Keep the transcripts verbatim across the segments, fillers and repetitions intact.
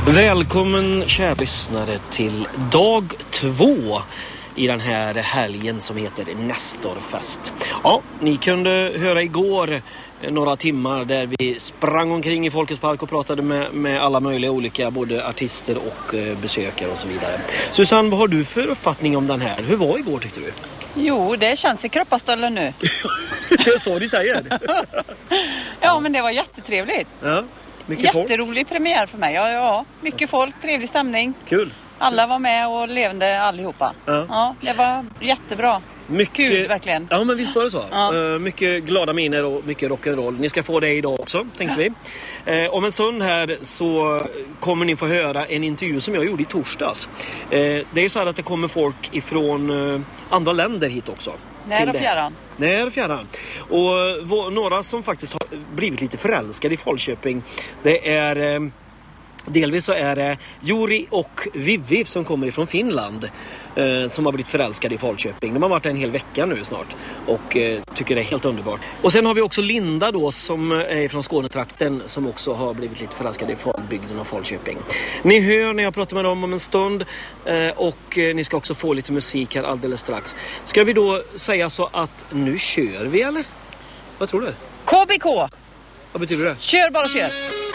Välkommen kära lyssnare till dag två i den här helgen som heter Nestorfest. Ja, ni kunde höra igår några timmar där vi sprang omkring i Folkets park och pratade med, med alla möjliga olika både artister och eh, besökare och så vidare. Susanne, vad har du för uppfattning om den här? Hur var igår tyckte du? Jo, det känns i kroppastöllen nu. Det är så de säger. Ja, men det var jättetrevligt. Ja, mycket folk. Jätterolig premiär för mig. Ja, ja, mycket folk, trevlig stämning. Kul. Alla var med och levde allihopa. Ja. Ja, det var jättebra. Mycket, kul verkligen. Ja, men visst var det så. Ja. Uh, mycket glada miner och mycket rock'n'roll. Ni ska få det idag också, tänkte vi. Uh, om en stund här så kommer ni få höra en intervju som jag gjorde i torsdags. Uh, det är så här att det kommer folk ifrån uh, andra länder hit också. Nära fjärran. Nära fjärran. Och uh, några som faktiskt har blivit lite förälskade i Falköping, det är... Uh, Delvis så är det Juri och Vivi som kommer ifrån Finland eh, som har blivit förälskade i Falköping. De har varit en hel vecka nu snart och eh, tycker det är helt underbart. Och sen har vi också Linda då som är från Skånetrakten som också har blivit lite förälskade i Falbygden och Falköping. Ni hör när jag pratar med dem om en stund eh, och eh, ni ska också få lite musik här alldeles strax. Ska vi då säga så att nu kör vi eller? Vad tror du? K B K! Vad betyder det? Kör bara kör!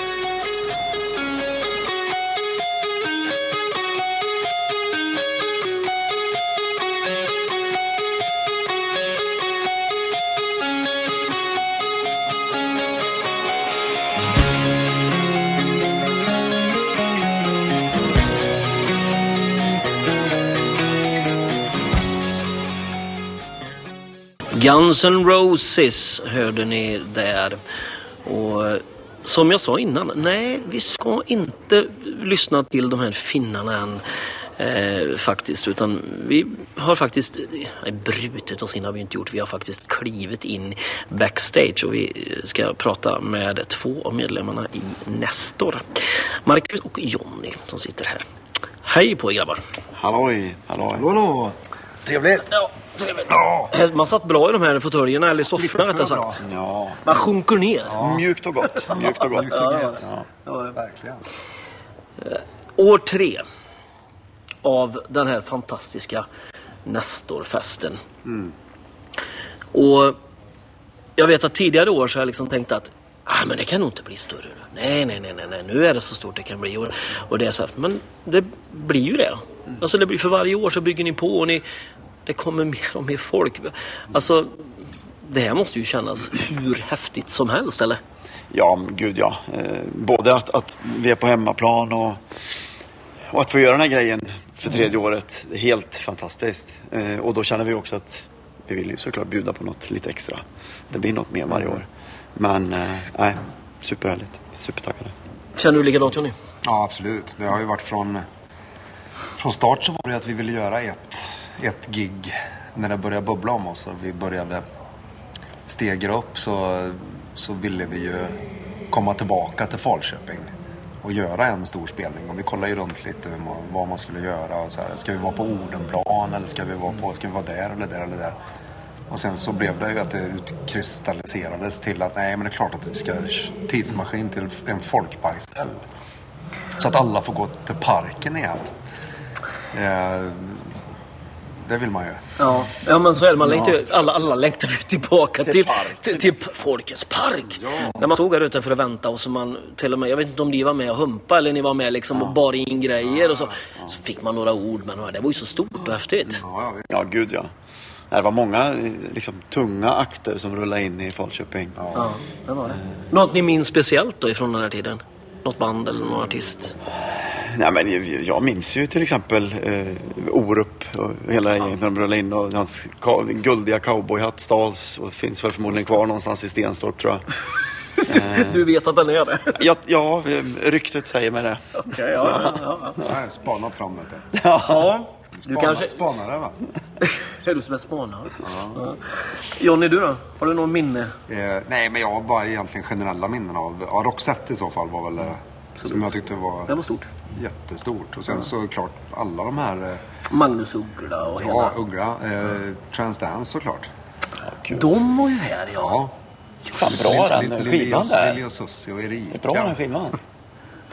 Guns N' Roses hörde ni där. Och som jag sa innan, nej, vi ska inte lyssna till de här finnarna än eh, faktiskt, utan vi har faktiskt nej, brutit oss in har vi inte gjort. Vi har faktiskt klivit in backstage och vi ska prata med två av medlemmarna i Nestor. Marcus och Jonny som sitter här. Hej på er grabbar. Halloj, halloj. Hallå, hallå. Trevligt. Ja, trevligt. Ja. Man satt bra i de här fåtöljerna eller sofforna rättare sagt. Ja. Man sjunker ner. Ja. Mjukt och gott. Mjukt och gott. Ja, ja. ja. Ja, verkligen. År tre av den här fantastiska Nestorfesten. Mm. Och jag vet att tidigare år så har jag liksom tänkt att ah, men det kan nog inte bli större nu. Nej, nej, nej, nej, nej. Nu är det så stort det kan bli. Och, och det är så här, men det blir ju det. Mm. Alltså det blir för varje år så bygger ni på och ni, det kommer mer och mer folk. Alltså det här måste ju kännas hur häftigt som helst, eller? Ja, gud ja. Eh, både att, att vi är på hemmaplan och, och att få göra den här grejen för tredje året. Det är helt fantastiskt. Eh, och då känner vi också att vi vill ju såklart bjuda på något lite extra. Det blir något mer varje år. Men eh, nej, superhärligt. Supertackade. Känner du likadant, Johnny? Ja, absolut. Det har ju varit från, från start så var det att vi ville göra ett, ett gig när det började bubbla om oss. Och vi började stegra upp så, så ville vi ju komma tillbaka till Falköping och göra en stor spelning. Och vi kollade ju runt lite vad man skulle göra. Och så här, ska vi vara på Odenplan eller ska vi vara på, ska vi vara där eller där eller där? Och sen så blev det ju att det utkristalliserades till att nej, men det är klart att vi ska tidsmaskin till en folkparkställ. Så att alla får gå till parken igen. Eh, det vill man ju. Ja, ja men så är det. Man längtar, alla, alla längtar tillbaka till, Till till, till, till Folkets park. Ja. När man tog här ute för att vänta och så man till och med, jag vet inte om ni var med och humpa eller ni var med liksom och bar in grejer ja, och så, ja. Så fick man några ord, men det var ju så stort och häftigt. Ja, ja, gud ja. Det var många liksom, tunga akter som rullade in i Falköping. Ja, ja det var det. Något ni minns speciellt då ifrån den här tiden? Något band eller någon artist? Nej, men jag, jag minns ju till exempel eh, Orup och hela gänget när de rullade in och hans ka- guldiga cowboyhatt stals och finns väl förmodligen kvar någonstans i Stenstorp tror jag. eh, du vet att den är det? ja, ja, ryktet säger mig det. Okej, okay, ja, ja, ja, ja. Jag har spanat fram det. Ja. Du Spana, kanske... Spanare va? Är du som är spanare? Ja. Ja. Johnny, du då? Har du någon minne? Eh, nej, men jag har bara egentligen generella minnen av ja, Roxette i så fall var väl eh, som jag tyckte var, det var stort. Jättestort. Och sen så klart alla de här eh, Magnus Uggla och hela... Ja, Uggla. Eh, Transdance såklart. Ja, de var ju här, ja. ja. Fan bra den skivan där. Lili och Sussi och Erika. Det är bra den skivan.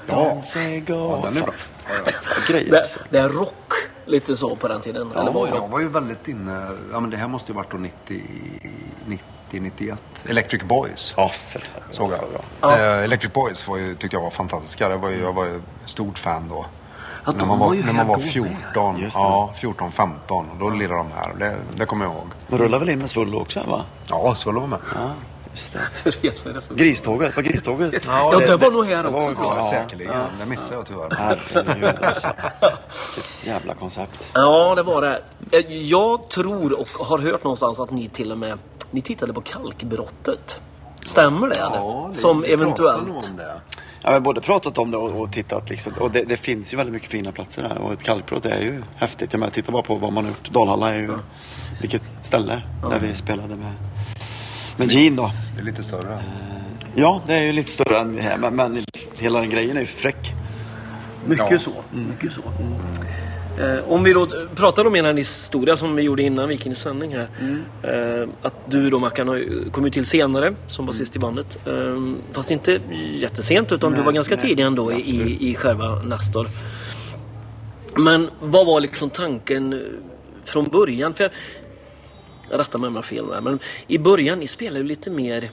Ja, Say go. ja den är bra. Ja, ja. Grejer, det, alltså. Det är rock lite så på den tiden. Ja, eller var jag var ju väldigt inne. Ja, men det här måste ju varit då nittio, nittio, nittioett. Electric Boys. Ja, för såg jag. Ja. Eh, Electric Boys var ju, tyckte jag var fantastiska. Jag var ju, jag var ju stort fan då. Ja, när man var, var ju när man var här fjorton. Just det. Ja, fjorton, femton. Och då lirade de här. Det, det kommer jag ihåg. De rullar väl in med Svullo också, va? Ja, Svullo var med. Ja, just det. För det för Griståget, var Griståget? Ja, det, det var nog här det också. var Ja, Ja, säkerligen. ja. Det missade jag tyvärr. Herregud, alltså. Vilket jävla koncept. Ja, det var det. Jag tror och har hört någonstans att ni till och med ni tittade på Kalkbrottet. Stämmer det? Ja, eller? det, Som vi eventuellt. pratade nog om det. Ja, vi har både pratat om det och, och tittat liksom. Och det, det finns ju väldigt mycket fina platser där. Och ett kalkbrott är ju häftigt. Jag menar, titta bara på vad man har gjort. Dalhalla är ju ja. vilket ställe ja. där vi spelade med, med Gene då. Det är lite större. Ja, det är ju lite större än det här. Men, men hela den grejen är ju fräck. Mycket Ja. så. Mycket så. Mm. Eh, om vi då pratar om en här historia som vi gjorde innan vi gick in i sändning här. Mm. Eh, att du då, Mackan, kom ju till senare som basist i bandet. Eh, fast inte jättesent utan nej, du var ganska nej, tidig ändå i, i själva Nestor. Men vad var liksom tanken från början? För jag, jag rättar mig om jag har fel där. Men i början, ni spelade ju lite mer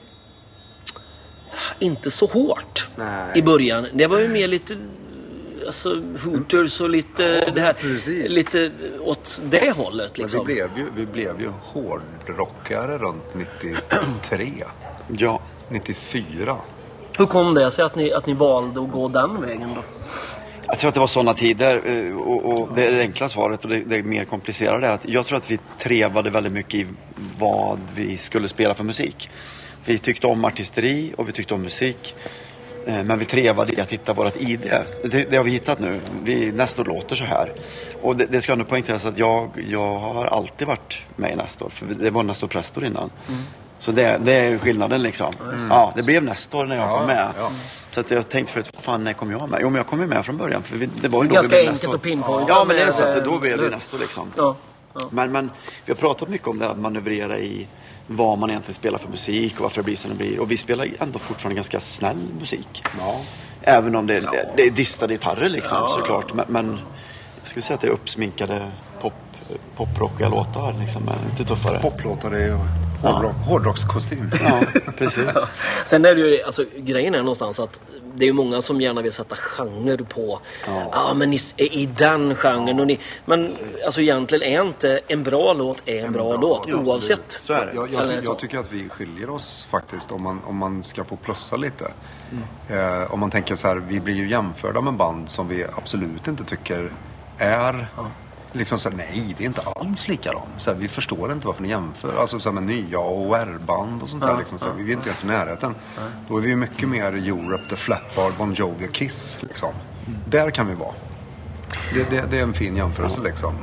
inte så hårt nej. i början. Det var ju mer lite alltså Hooters och lite ja, det här precis. lite åt det hållet liksom. Men vi blev ju vi blev ju hårdrockare runt nittiotre. Ja, nittiofyra. Hur kom det sig att ni att ni valde att gå den vägen då? Jag tror att det var sådana tider och, och det är det enkla svaret och det, det är mer komplicerade är att jag tror att vi trevade väldigt mycket i vad vi skulle spela för musik. Vi tyckte om artisteri och vi tyckte om musik. Men vi trevade i att hitta vårt I D. Det, det har vi hittat nu. Vi, Nestor låter så här. Och det, det ska nu poängteras att jag, jag har alltid varit med i Nestor. För det var Nestor Prestor innan. Mm. Så det, det är skillnaden liksom. Mm. Ja, det blev Nestor när jag ja, kom med. Ja. Så att jag tänkte förut, fan när kom jag med? Jo, men jag kom med från början. För vi, det var ju det är ganska enkelt att pinpointa. Ja, men det är så att då blev det Nestor liksom. Ja. Ja. Men, men vi har pratat mycket om det här att manövrera i vad man egentligen spelar för musik och varför det blir som det blir. Och vi spelar ändå fortfarande ganska snäll musik. Ja. Även om det, ja. det, det är distade gitarrer liksom, ja. såklart. Men, men jag skulle säga att det är uppsminkade pop, poprockiga låtar liksom, lite tuffare. Poplåtar är hårdrock, ja. hårdrockskostym. Ja, precis. Ja. Sen är det ju, alltså grejen är någonstans att det är ju många som gärna vill sätta genre på ja, ah, men i, i den genren ja. och ni, men alltså egentligen är inte en bra låt är en, en bra, bra låt ja, oavsett. Så är det. Jag, jag, jag, jag tycker att vi skiljer oss faktiskt om man, om man ska få plussa lite. Mm. Eh, om man tänker så här, vi blir ju jämförda med band som vi absolut inte tycker är ja. liksom så här, nej, det är inte alls likadant. Så här, vi förstår inte varför ni jämför. Alltså så här, med nya O R-band och sånt där. Ja, liksom, så här, ja, vi är inte ens i närheten. Ja. Då är vi mycket mer Europe, The Flatbard, Bon Jovi och Kiss. Liksom. Mm. Där kan vi vara. Det, det, det är en fin jämförelse ja. liksom.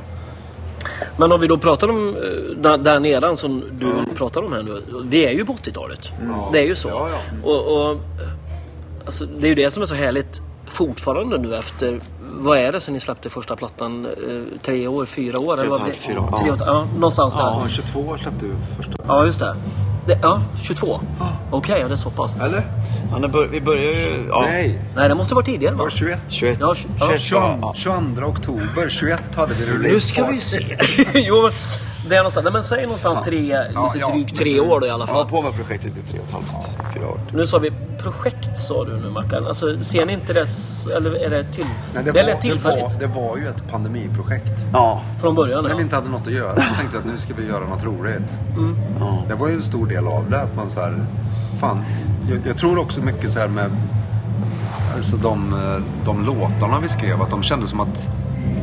Men om vi då pratar om där, där nedan som du mm. pratar om här nu. Det är ju på åttiotalet. Mm. Det är ju så. Ja, ja. Och, och alltså, det är ju det som är så härligt fortfarande nu efter, vad är det sen ni släppte första plattan? Eh, tre år, fyra år? Tre eller och vad halv, fyra år. Tre, ja. ja, någonstans där. Ja, tjugotvå år släppte du första. Ja, just det. det ja, tjugotvå. Ja. Okej, okay, ja, det är så pass. Eller? Ja, bör, vi börjar ju... Ja. Nej. Nej, det måste vara tidigare, va? Var tjugoett. tjugoett. Ja, tjugoett. tjugoett. tjugoandra oktober tjugoett hade vi release. Nu ska vi se. Jo, men det är någonstans, men säg någonstans tre, ja, lite drygt ja, tre år då i alla fall. Ja, på med projektet i tre och ett halvt, fyra år. Nu sa vi projekt, sa du nu, Mackan. Alltså, ser ni inte det, eller är det till? Nej, det, det var, är tillfälligt. Det var, det var ju ett pandemiprojekt. Ja. Från början, när ja. vi inte hade något att göra så tänkte jag att nu ska vi göra något roligt. Mm. Ja. Det var ju en stor del av det. Att man så här, fan, jag, jag tror också mycket så här med alltså de, de låtarna vi skrev, att de kändes som att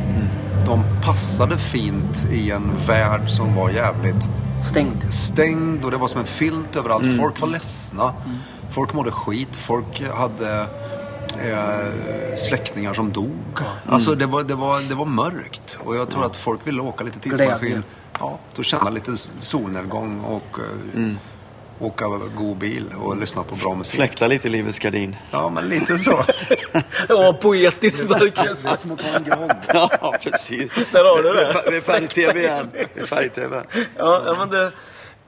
de passade fint i en värld som var jävligt stängd. Stängd och det var som en filt överallt. Mm. Folk var ledsna. Mm. Folk mådde skit. Folk hade eh, släktingar som dog. Mm. Alltså det var, det, var, det var mörkt. Och jag tror mm. att folk ville åka lite tidsmaskin. Ja, då känna lite solnedgång och eh, mm. åka god bil och lyssna på bra musik. Fläkta lite livets gardin. Ja, men lite så. Ja, poetiskt verkligen. Det är som att ta en grogg. Ja, precis. Där har du det. Vi är färg-tv igen. Vi är färg-tv. Ja, ja, men det...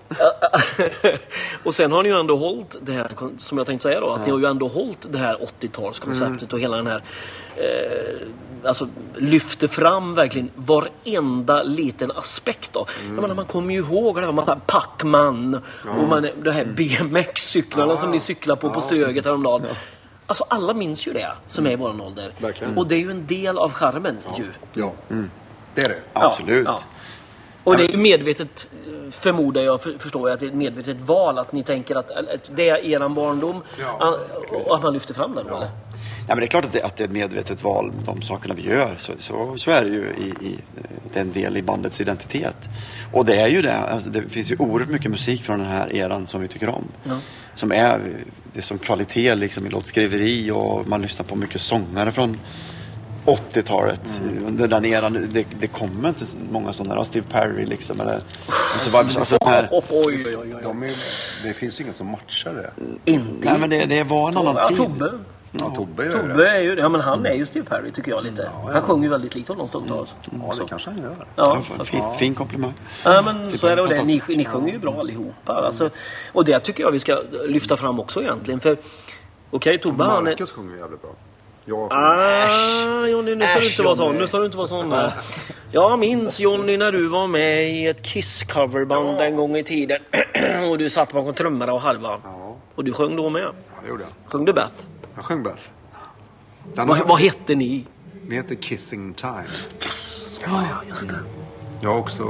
Och sen har ni ju ändå hållit det här, som jag tänkte säga då, att Ja. ni har ju ändå hållit det här åttiotalskonceptet mm. och hela den här eh, alltså lyfter fram verkligen varenda liten aspekt då. Mm. Jag menar, man kommer ju ihåg det här, man har Pac-Man ja. och man, det här B M X-cyklarna ja. som ni cyklar på ja. på Ströget häromdagen. Ja. Alltså alla minns ju det som är i våran ålder. Verkligen. Och det är ju en del av charmen ja. ju. Ja, mm. det är det. Ja. Absolut. Ja. Och det är ju medvetet, förmodar jag, för, förstår jag, att det är ett medvetet val att ni tänker att, att det är eran barndom ja. och att man lyfter fram den, ja. eller? Ja, men det är klart att det, att det är ett medvetet val, de sakerna vi gör. Så, så, så är det ju i, i det är en del i bandets identitet. Och det är ju det. Alltså, det finns ju oerhört mycket musik från den här eran som vi tycker om. Ja. Som är, det är som kvalitet liksom, i låtskriveri, och man lyssnar på mycket sångare från åttiotalet. Mm. Under den eran, det, det kommer inte många sådana där, Steve Perry liksom, eller alltså, alltså, här, oj, oj, oj, oj. De är, det finns ju inget som matchar det. Inte. Nej, men det, det var en annan ja, tid. Tobbe. Ja, Tobbe, Tobbe är ju, ja, men han är ju Steve Perry tycker jag lite. Ja, ja. Han sjunger ju väldigt likt honom stundtals. Mm. Ja, det kanske han gör. Ja, ja, fin, fin komplimang. Ja, men så är det, och det. Ni, ni sjunger ju bra allihopa. Mm. Alltså, och det tycker jag vi ska lyfta fram också egentligen. För, okej, okay, Tobbe han är... Marcus sjunger jävligt bra. Jag ah, Johnny, nu ska du inte vara sån. Nu ska du inte vara sån här. Jag minns, Johnny, när du var med i ett Kiss-coverband ja. en gång i tiden. Och du satt bakom trummorna och halva. Ja. Och du sjöng då med. Ja, det gjorde jag. Sjöng du Beth? Jag sjöng Beth. Vad, har... vad hette ni? Vi heter Kissing Time. Yes. Ja, ja, just det. Jag har också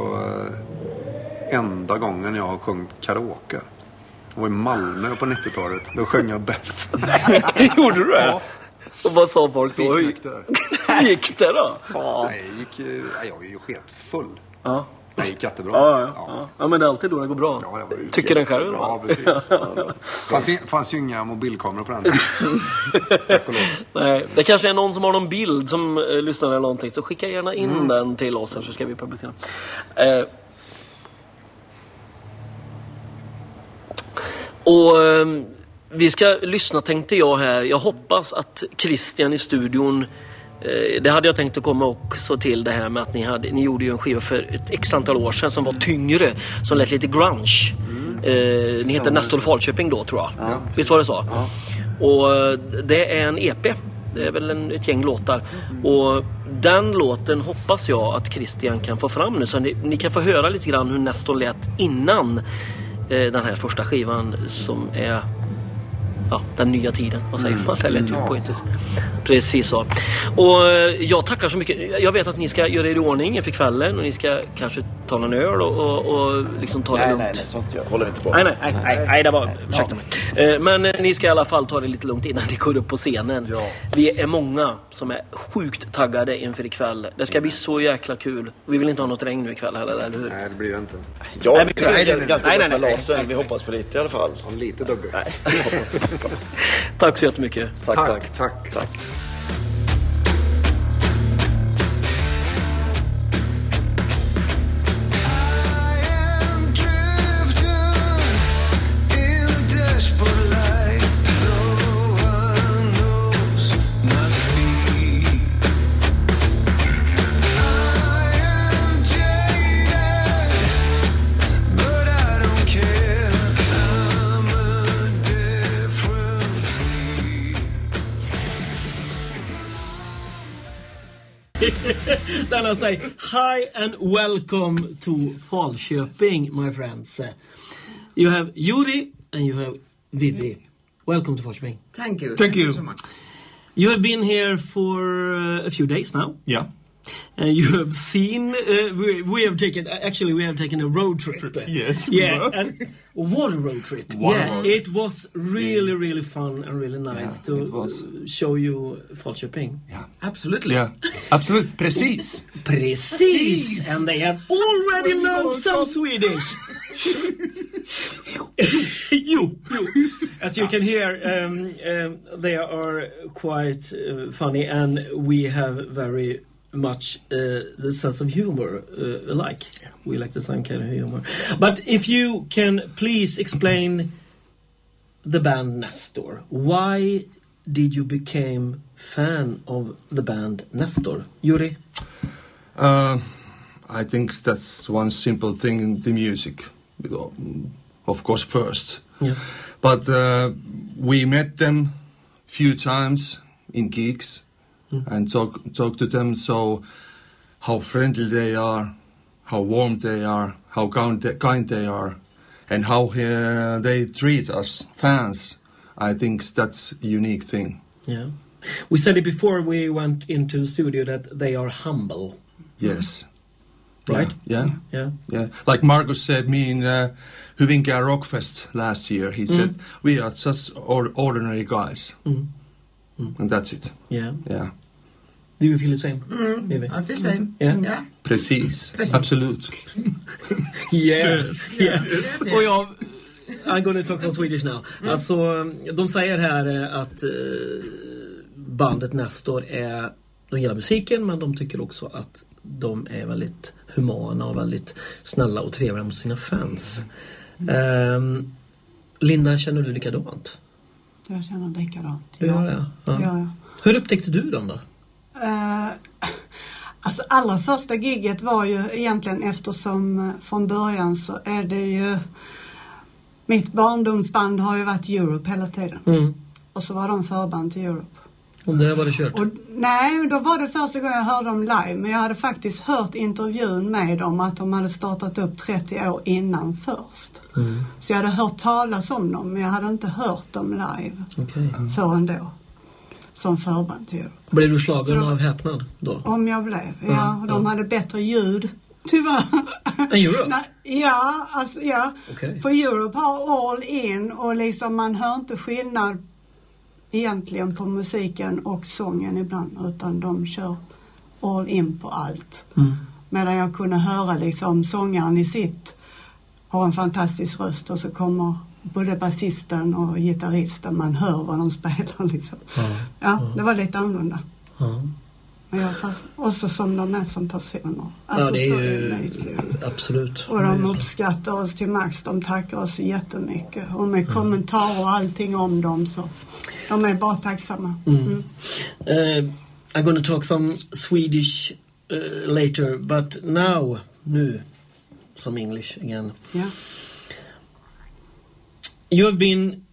äh, enda gången jag har sjungit karaoke. Jag var i Malmö på nittiotalet. Då sjöng jag Beth. Gjorde du det? Ja. Och vad sa folk då? Hur gick det? gick det då? Ja. Nej, jag, gick, nej, jag var ju sketfull. Ja. Det gick jättebra. Ja, ja, ja. ja, men det är alltid då det går bra. Ja, det var tycker den själv? Ja, precis. Ja, det fanns, ju, fanns ju inga mobilkameror på den. Tack och lov. Nej, det kanske är någon som har någon bild som eh, lyssnar eller någonting. Så skicka gärna in mm. den till oss, så ska vi publicera. Eh. Och... Eh, vi ska lyssna, tänkte jag här. Jag hoppas att Christian i studion, eh, det hade jag tänkt att komma också till det här med att ni, hade, ni gjorde ju en skiva för ett x antal år sedan som var tyngre, som lät lite grunge. Mm. Eh, ni heter Nestor Falköping då, tror jag. Ja. Visst var det så? Ja. Och det är en E P. Det är väl en, ett gäng låtar. Mm. Och den låten hoppas jag att Christian kan få fram nu. Så ni, ni kan få höra lite grann hur Nestor lät innan eh, den här första skivan som är... Ja, den nya tiden, vad säger man? Det lät ju poetiskt. Precis så. Och jag tackar så mycket. Jag vet att ni ska göra er i ordning inför kvällen och ni ska kanske ta någon öl och, och, och liksom ta det nej, lugnt. Nej, nej, sånt jag håller inte på. Nej, nej, nej, nej, nej det var, ursäkta mig. Men ni ska i alla fall ta det lite lugnt innan ni går upp på scenen. Ja. Vi är många som är sjukt taggade inför ikväll. Det ska bli så jäkla kul. Vi vill inte ha något regn nu ikväll heller, eller hur? Nej, det blir det inte. Ja, nej, vi kan nej, nej, ganska nej, nej, nej, nej, nej, nej. Vi hoppas på lite i alla fall. Ja, lite dugg. Nej. Tack så jättemycket. Tack, tack. Tack. tack. tack. Then I say hi and welcome to Falköping, my friends. You have Yuri and you have Vivi. Welcome to Falköping. Thank you. Thank, Thank you. you so much. You have been here for uh, a few days now. Yeah. And you have seen, uh, we, we have taken, actually we have taken a road trip. Yes. Yeah, and what a road trip. What yeah, road. it was really, really fun and really nice Yeah, to it was. show you Falköping. Yeah. Absolutely. Yeah. Absolut. Precis. Precis. And they have already learned some Swedish. you, you. As you can hear, um, um, they are quite uh, funny, and we have very much uh, the sense of humor uh, alike. Yeah. We like the same kind of humor. But if you can please explain the band Nestor. Why did you become fan of the band Nestor? Yuri? Uh, I think that's one simple thing in the music. with, uh, of course, first. Yeah. But uh, we met them few times in gigs mm. and talk talk to them. So how friendly they are, how warm they are, how kind they, kind they are, and how uh, they treat us fans. I think that's a unique thing. Yeah. We said it before we went into the studio that they are humble. Yes. Right? Yeah. Yeah. Yeah. yeah. Like Markus said me in uh, Hyvinkää Rockfest last year, he mm. said, we are just or- ordinary guys. Mm. Mm. And that's it. Yeah. Yeah. Do you feel the same? Mm. Maybe? I feel the same. Yeah. yeah. Precis. Precis. Absolut. Yes. Yeah. yes. Och jag, I'm going to talk some Swedish now. Mm. Alltså, de säger här att uh, bandet Nestor är, de gillar musiken, men de tycker också att de är väldigt humana och väldigt snälla och trevliga mot sina fans. Mm. Um, Linda, känner du likadant? Jag känner likadant. Du gör det? Ja. Ja. Hur upptäckte du dem då? Uh, alltså allra första gigget var ju egentligen, eftersom från början så är det ju, mitt barndomsband har ju varit Europe hela tiden. Mm. Och så var de förband till Europe. Och där var det kört? Och, nej, då var det första gången jag hörde dem live. Men jag hade faktiskt hört intervjun med dem att de hade startat upp trettio år innan först. Mm. Så jag hade hört talas om dem, men jag hade inte hört dem live okay. förrän då. Som förband till Europe. Blev du slagen då, av häpnad då? Om jag blev, ja. Mm. De hade bättre ljud, tyvärr. Än Europe? Nej, ja, alltså ja. Okay. För Europe har all in och liksom man hör inte skillnad egentligen på musiken och sången ibland, utan de kör all in på allt. Mm. Medan jag kunde höra liksom sångaren i sitt har en fantastisk röst och så kommer både basisten och gitarristen, man hör vad de spelar liksom. Mm. Ja, det var lite annorlunda. Mm. Men jag fast, också som de är som personer. Alltså, ja, det är så ju, är absolut. Och de uppskattar oss till max, de tackar oss jättemycket. Och med mm. kommentarer och allting om dem, så de är bara tacksamma. Mm. Mm. Uh, I'm going to talk some Swedish uh, later, but now, nu, some English again. Yeah. You have been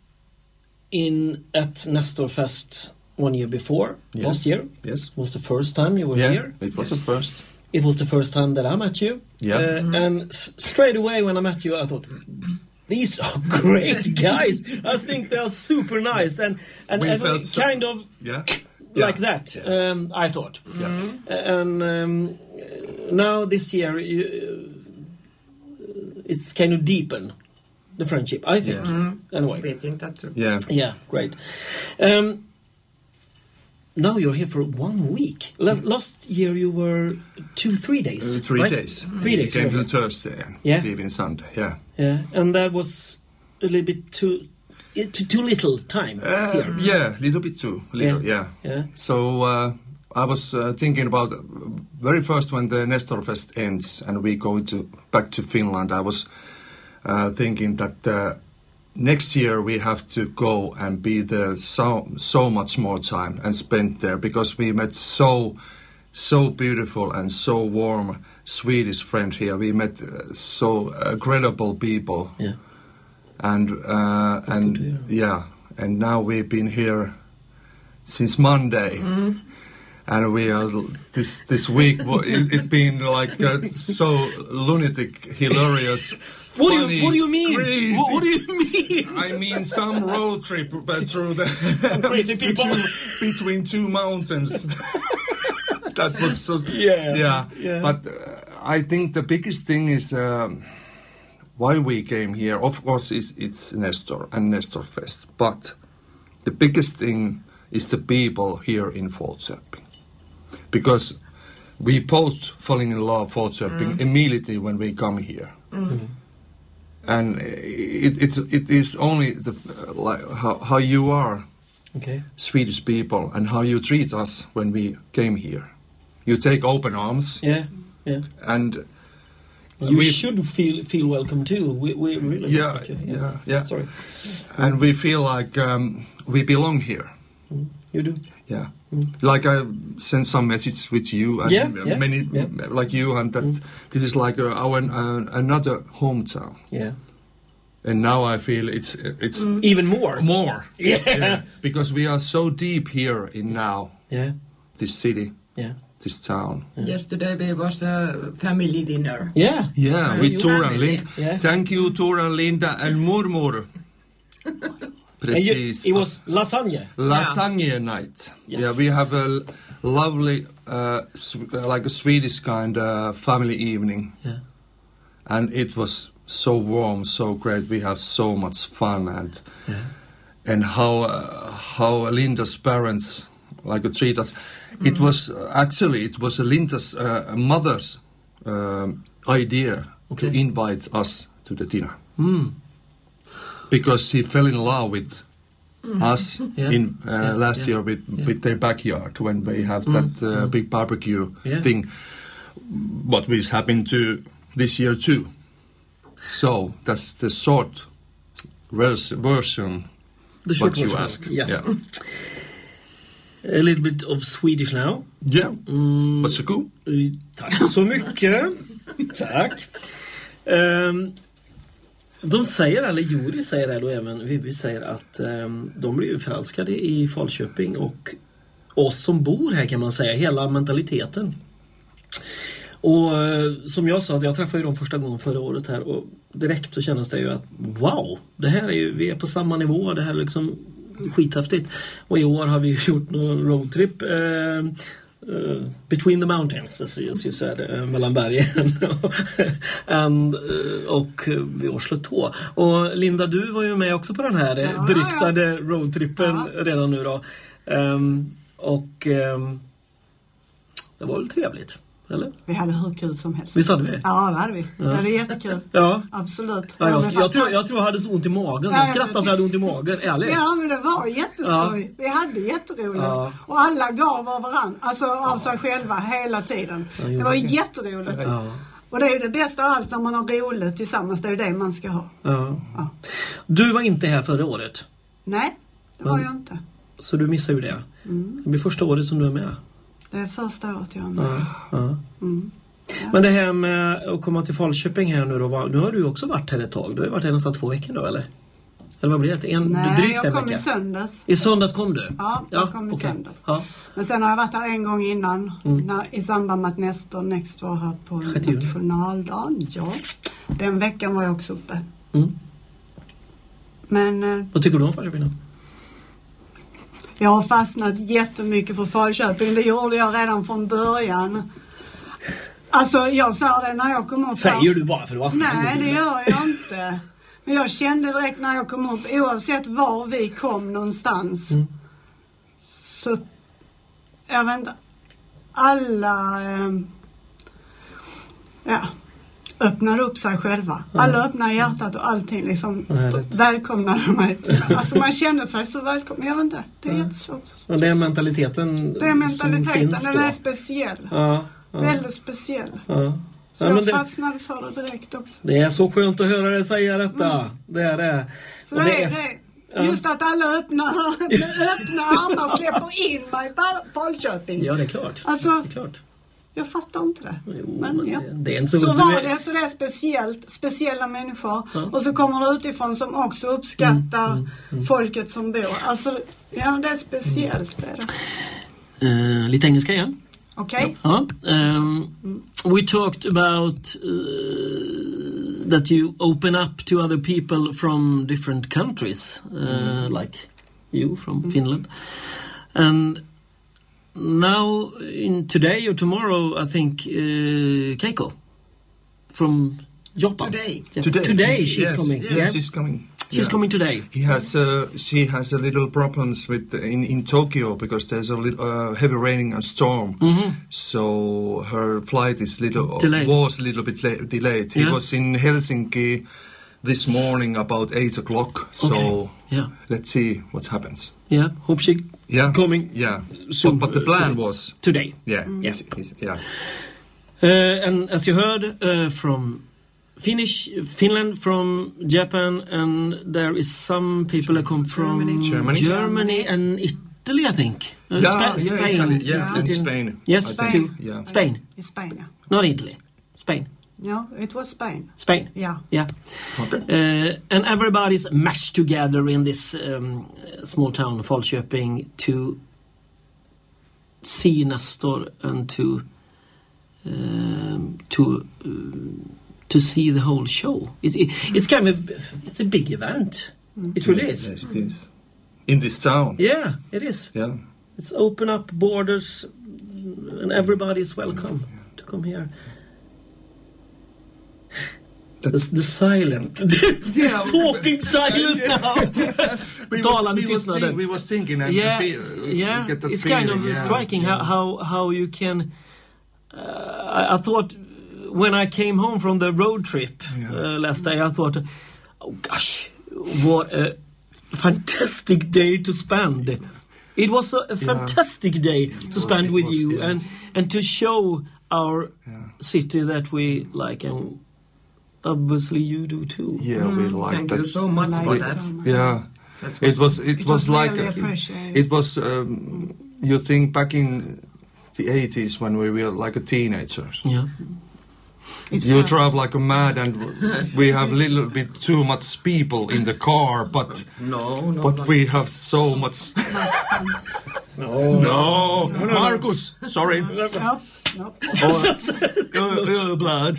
in at Nestorfest one year before, yes. last year. Yes. Was the first time you were yeah, here. It was the first. It was the first time that I met you. Yeah. Uh, mm-hmm. And s- straight away when I met you, I thought, these are great guys. I think they are super nice. And, and, and felt so, kind of yeah. like yeah. that, yeah. Um, I thought. Yeah. Uh, and um, now this year, you, uh, it's kind of deepened. The friendship, I think. Yeah. Mm. Anyway. We think that too. Yeah. Yeah, great. Um, now you're here for one week. L- last year you were two, three days. Uh, three right? days. Three days. Came right? to Thursday and yeah. leaving Sunday. Yeah. Yeah, and that was a little bit too, too, too little time uh, here. Yeah, a little bit too. Little, yeah. yeah. Yeah. So uh, I was uh, thinking about very first when the Nestorfest ends and we go to back to Finland. I was. Uh, thinking that uh, next year we have to go and be there so so much more time and spend there, because we met so so beautiful and so warm Swedish friend here. We met uh, so incredible people. Yeah. And uh, and yeah, and now we've been here since Monday. Mm-hmm. And we are this this week. it, it been like uh, so lunatic, hilarious. What do you What do you mean? Crazy. What, what do you mean? I mean some road trip through the some crazy people between, between two mountains. That was so. Yeah. Yeah. yeah. But uh, I think the biggest thing is um, why we came here. Of course, is it's Nestor and Nestorfest, but the biggest thing is the people here in Falköping. Because we both falling in love with Falköping mm. immediately when we come here, mm. and it it it is only the like how how you are, okay, Swedish people, and how you treat us when we came here. You take open arms, yeah, yeah, and you we, should feel feel welcome too. We we really yeah like you. yeah yeah yeah. Sorry, and we feel like um, we belong here. Mm. You do. Yeah, like I sent some message with you and Yeah, yeah, many yeah. like you, and that this is like uh, our uh, another hometown. Yeah. And now I feel it's it's Even more. more. Yeah. Because we are so deep here in now Yeah. this city, Yeah. this town. Yesterday we was a family dinner. Yeah. Yeah, Uh, with you Tor have and it, Linda. yeah. Thank you, Tor and Linda and Murmur. And you, Precis. it was lasagne. Lasagne night. Yes. Yeah, we have a l- lovely, uh, sw- uh, like a Swedish kind of family evening. Yeah. And it was so warm, so great. We have so much fun, and Yeah. and how uh, how Linda's parents like uh, treat us. It was uh, actually it was Linda's uh, mother's um, idea Okay. to invite us to the dinner Mm. because he fell in love with us Yeah. in uh, Yeah, last yeah, year with yeah. with their backyard when they have that uh, big barbecue Yeah. thing. What is happening to this year too. So that's the short vers- version. The short what you version. ask. Yes. Yeah. A little bit of Swedish now. Yeah. Mm. Varsågod. Eh, Tack så mycket. Tack. Um, de säger, eller Juri säger det då, även Vivi säger att um, de blir ju förälskade i Falköping och oss som bor här, kan man säga, hela mentaliteten. Och eh, som jag sa, att jag träffade ju dem första gången förra året här, och direkt så kändes det ju att wow, det här är ju, vi är på samma nivå, det här är liksom skithäftigt. Och i år har vi gjort någon roadtrip eh, Uh, between the mountains, as you, as you said, uh, mellan bergen and, uh, och uh, vid Oslo. Och Linda, du var ju med också på den här uh, Ja, beryktade ja. roadtrippen Ja. redan nu då. Um, och um, det var väl trevligt, eller? Vi hade hur kul som helst. Visst hade vi? Ja, det hade vi. Vi hade jättekul. Ja. Absolut. Ja, jag, Men jag, tror, jag faktiskt- tror jag hade så ont i magen, så Ja, jag jag skrattade vet. så jag hade ont i magen, ärligt. Ja, men det var jätteskoj. Vi hade jätteroligt. Ja. Och alla gav av varandra, alltså av sig själva hela tiden. jo, det var okej. jätteroligt. Ja. Och det är ju det bästa av allt när man har roligt tillsammans. Det är ju det man ska ha. Ja. Ja. Du var inte här förra året, Nej, det var Men- jag inte. så du missar ju det. Mm. Det blir första året som du är med. Det är första året jag är med. Ja, ja. Mm. Men det här med att komma till Falköping här nu då, var, nu har du också varit här ett tag. Du har ju varit här nästan två veckor då, eller? Eller vad blir det? En, Nej, drygt jag en kom vecka? i söndags. I söndags kom du? Ja, jag kom i okej. söndags. Ja. Men sen har jag varit här en gång innan. När, I samband med att Nestor Next var här på sjätte juni. nationaldagen. Ja. Den veckan var jag också uppe. Mm. Men eh, Vad tycker du om Falköping då? jag har fastnat jättemycket för Falköping. Det gjorde jag redan från början. Alltså jag sa det när jag kom upp här. Säger du bara för att vara snäll? Nej, det gör jag inte. Men jag kände direkt när jag kom upp, oavsett var vi kom någonstans. Mm. Så, jag vet inte, alla eh, ja, öppnar upp sig själva. Alla öppnar hjärtat och allting liksom Härligt. välkomnade mig till. Alltså man kände sig så välkommen. Jag vet inte, det är jättesvårt. Ja, det är mentaliteten Det är mentaliteten, som finns den då. är speciell. Ja, ja, Väldigt speciell. ja. Så Ja, men jag det, fastnade för det direkt också. det är så skönt att höra dig säga detta. Mm. Det är det. Så Och det, det är, är- det, just att alla öppna, öppna armar släpper in mig i Fal- Falköping. Ja, det är klart. Alltså, Det är klart. jag fattar inte det. Jo, Men, men ja. det, det är inte så... Så du var är- det, så det är speciellt, speciella människor. Ja. Och så kommer det utifrån som också uppskattar Mm, mm, folket som bor. Alltså, ja det är speciellt. Det är det. Eh, lite engelska igen. Okej? Ja. Um, we talked about uh, that you open up to other people from different countries, uh, like you from Finland. And now, in today or tomorrow, I think uh, Keiko from Japan. Today. Yeah. Today, Today he's- she's yes, coming. Yes, Yeah. she's coming. She's Yeah. coming today. He has, uh, she has a little problems with in in Tokyo because there's a little uh, heavy raining and storm. Mhm. So her flight is little Delayed. was a little bit la- delayed. He Yeah. was in Helsinki this morning about eight o'clock. So Okay. Yeah. let's see what happens. Yeah. Hope she Yeah, coming Yeah, soon. but, but the plan was today. yeah, Yeah. he's- he's- yeah. Uh, and as you heard uh, from Finnish, Finland, from Japan, and there is some people that come from Germany. Germany. Germany and Italy, I think. Uh, Yeah, Spa- yeah, Spain. Italy, yeah, and It- Spain. Yes, I think, two. yeah. Spain, In Spain, yeah. not Italy. Spain. No, it was Spain. Spain. Yeah. Yeah. Uh, and everybody's mashed together in this um, small town, Falköping, to see Nestor and to um, to um, to see the whole show. It, it, it's kind of it's a big event. It really is. Yes, it is. In this town. Yeah, it is. Yeah. It's open up borders, and everybody is welcome to come here. The, the silent, this talking silence now. we, was, Talande we, was tystnaden. think, we was thinking and Yeah, feel, yeah. get that It's feeling, kind of yeah. striking yeah. how, how how you can. Uh, I, I thought when I came home from the road trip Yeah. uh, last day, I thought, oh gosh, what a fantastic day to spend. It was a, a fantastic day to spend it with was, you yes. and and to show our Yeah. city that we like, and obviously you do too. Yeah, we like Thank that. you so much Like for it that. so much. Yeah, That's it was. It, It was, was like really a- appreciated. it was. Um, you think back in the eighties when we were like a teenagers. Yeah. It's You fun. drive like a mad, and we have little bit too much people in the car, but No, no, but no. we have so much. No. No, Marcus, sorry. Nope, nope. Uh, uh, blood.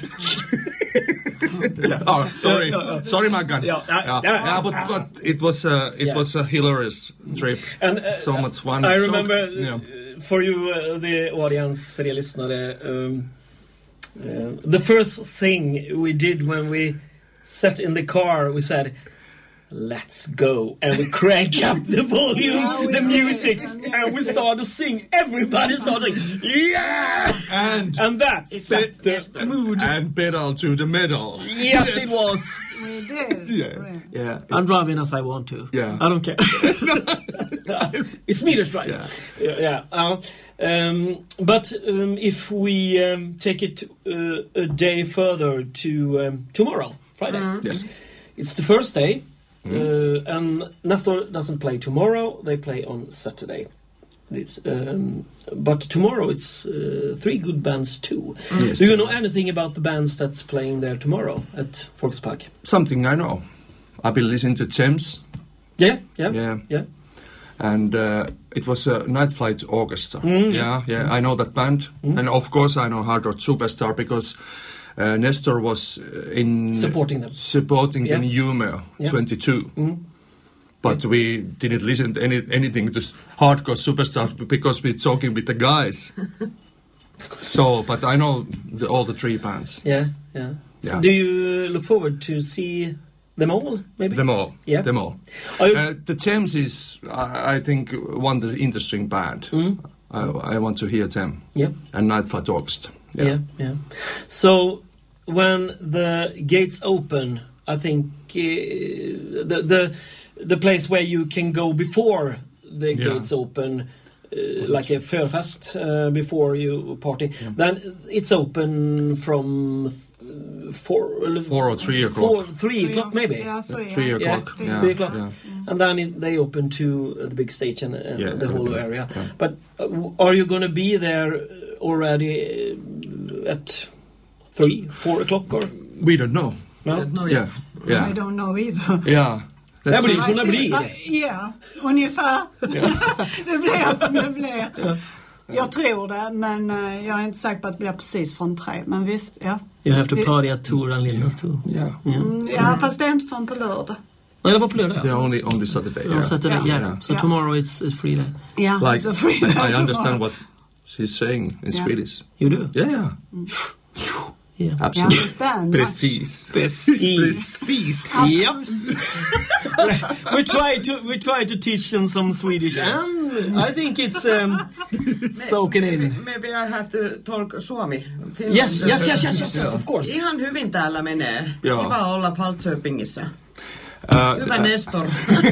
yeah. Oh, sorry, sorry, Maggan. Yeah, Yeah, uh, yeah, yeah. but but it was a it Yeah. was a hilarious trip. And, uh, so much fun. I So- remember, uh, yeah. for you, uh, the audience, för er lyssnare, um, uh, the first thing we did when we sat in the car, we said, let's go, and we crank up the volume, Yeah, we the did. music, and we started to sing. Everybody started singing, yeah! And And that It's set a- the yes, the- mood. and pedal to the metal. Yes, it was. We did. Yeah, Really. yeah. I'm driving as I want to. Yeah. I don't care. It's me that's driving. Yeah. Yeah. yeah. Uh, um, but um, if we um, take it uh, a day further to um, tomorrow, Friday. Yes. It's the first day, uh, and Nestor doesn't play tomorrow. They play on Saturday. It's, um, but tomorrow it's uh, three good bands too. Yes, Do you know tomorrow. anything about the bands that's playing there tomorrow at Folkets Something I know. I've been listening to Thames, Yeah, yeah, Yeah. yeah. and uh, it was a Night Flight Orchestra. Mm. Yeah, yeah. I know that band, and of course I know Hard Rock Superstar because uh, Nestor was uh, in Supporting them. supporting them in Yeah. Umeå Yeah. twenty-two. Mm. But we didn't listen to any, anything to Hardcore Superstars because we're talking with the guys. So, but I know the, all the three bands. Yeah, yeah. So Yeah. do you look forward to see them all, maybe? Them all. Yeah. Them all. Are you- Uh, the Thames is, I, I think, one of the interesting band. Mm. I, I want to hear them. Yeah. And Night Flight Orchestra. Yeah. yeah, So when the gates open, I think uh, the the the place where you can go before the Yeah. gates open, uh, like a förfest uh, before you party, then it's open from uh, four, Four or three o'clock. Four, three o'clock maybe. Yeah, three, Three yeah. o'clock. Yeah, Yeah, three o'clock. yeah. And then it, they open to uh, the big stage and, and Yeah, the whole everything. area. Yeah. But uh, w- are you going to be there already uh, at three, four o'clock or We don't know. no? Don't know Yeah. yet. Yeah. I don't know either. Yeah. Det Let's blir see. som det blir. Ja, ungefär. Det blir som det blir. Jag tror det, men eh, jag är inte säker på att det blir precis från tre. Men visst, ja. You have to Det- party at Tor and Lindas too. Yeah. Mm, ja, fast det är inte förrän på lördag. Nej, det var på lördag. They're only on the Saturday. On Yeah. Saturday, Yeah. yeah. So Yeah. tomorrow it's, it's free day. Ja, Like, så fredag I understand tomorrow. what she's saying in Yeah. Swedish. You do? Yeah, yeah. Yeah. You Absolutely. understand? Precis. Precis. Precis. Yep. we try to we try to teach them some Swedish, and I think it's um, soaking in. Maybe I have to talk suomi. Finland. Yes, yes, yes, yes, yes, yes, of course. Ihan hyvin täällä menee. Joo. Kiva olla Falköpingissä. Uh, Hyvä Nestor.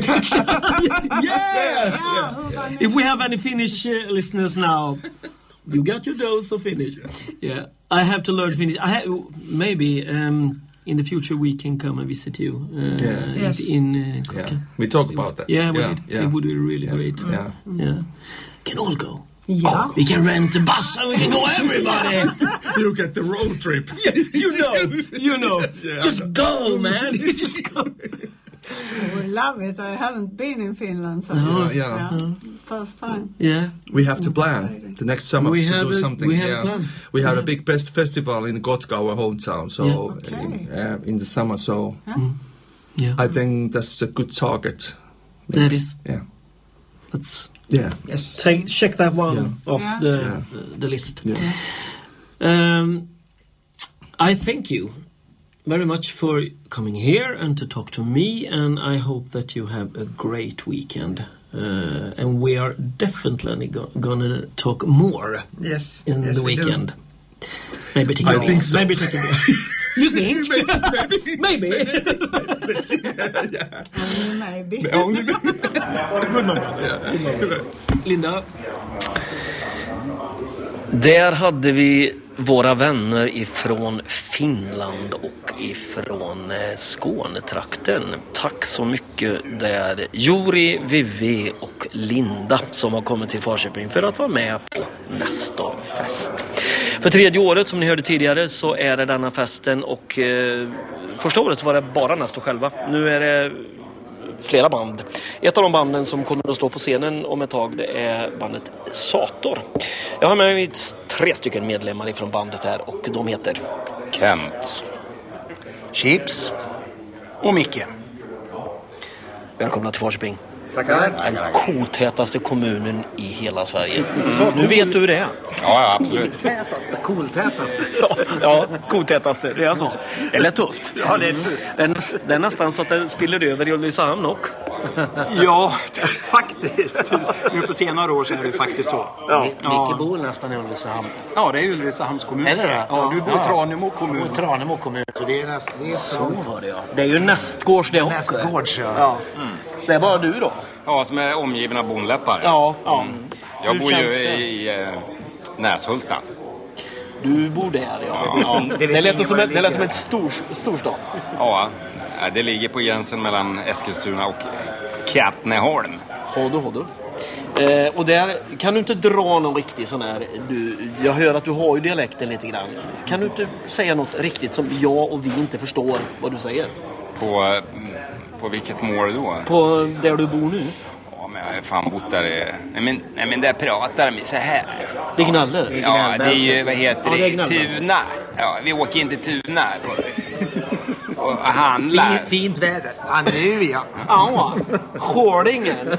Yeah. Ja, hur var If we have any Finnish uh, listeners now, you got your dose of Finnish. Yeah, I have to learn Finnish. I have maybe um, in the future we can come and visit you. Uh, Yeah. Yes. In uh, Kotka. Yeah. We talk about that. Yeah, we yeah, did. yeah. It would be really Yeah. great. Yeah. Yeah. Can all go. Ja. We can rent a bus and we can go everybody. You get the road trip. You know, you know. Yeah. Just go, man. Just go. I would love it. I haven't been in Finland, so Yeah, yeah. yeah, first time. Yeah. We have to plan the next summer We to have do a- something. we have a yeah. plan. We have Yeah. a big best festival in Kotka, our hometown. So Yeah. Okay. in, uh, in the summer, so Yeah. I think that's a good target. That is. Yeah, Let's yeah. Yes. take check that one Yeah. off Yeah. the Yeah. the, the list. Yeah. Um, I thank you very much for coming here and to talk to me, and I hope that you have a great weekend. Uh, and we are definitely go- gonna talk more Yes. in yes, the we do. weekend. Maybe take a I beer. think so. Maybe take a beer. You think? Maybe. Maybe. Maybe. Only Good man. Linda? Där hade vi våra vänner ifrån Finland och ifrån eh, Skånetrakten. Tack så mycket där Juri, Vivi och Linda som har kommit till Falköping för att vara med på Nestorfest. För tredje året, som ni hörde tidigare, så är det denna festen och eh, första året var det bara Nestor själva. Nu är det flera band. Ett av de banden som kommer att stå på scenen om ett tag, det är bandet Sator. Jag har med mig tre stycken medlemmar ifrån bandet här och de heter Kent, Chips och Micke. Välkomna till Falköping. Tackar. Den kotätaste kommunen i hela Sverige. Nu vet du hur det är. Ja, ja, absolut. Cooltätaste. Ja, ja, kotätaste, det är så. Eller tufft. Ja, det är tufft. Det är, näst, det är nästan så att det spiller över i Ulricehamn och. Ja, faktiskt. Nu på senare år så är det faktiskt så. Ja. Ja. bor nästan i Ulricehamn. Ja, det är Ulricehamns kommun. Är det det? Ja, du bor i Ja. Tranemo kommun. Och Tranemo kommun. Så det är nästan... Det är Så var det, ja. Det är ju nästgårds det också. nästgårds, ja. Ja. Det är bara du då. Ja, som är omgiven av bonläppar. Ja, ja. Jag Hur bor ju känns det? i eh, Näshulta. Du bor där, ja. ja. Det vet Det lät ingen som var ett, det det lät som ligger. ett stor, storstad. Ja, det ligger på gränsen mellan Eskilstuna och Katrineholm. Har du, har du. Eh, och där kan du inte dra någon riktig sån här... Du, jag hör att du har ju dialekten lite grann. Kan du inte säga något riktigt som jag och vi inte förstår vad du säger? På, eh, på vilket mål då? På där du bor nu? Ja, men jag har fan bott där i... Nej, men, nej, men där pratar de så här. Det gnäller. Ja, det är ju, vad heter Ja, det är det? gnällbältet. Tuna. Ja, vi åker in till Tuna och, och handlar. Fint, fint väder. Ja, nu ja. Ja, Skålingen.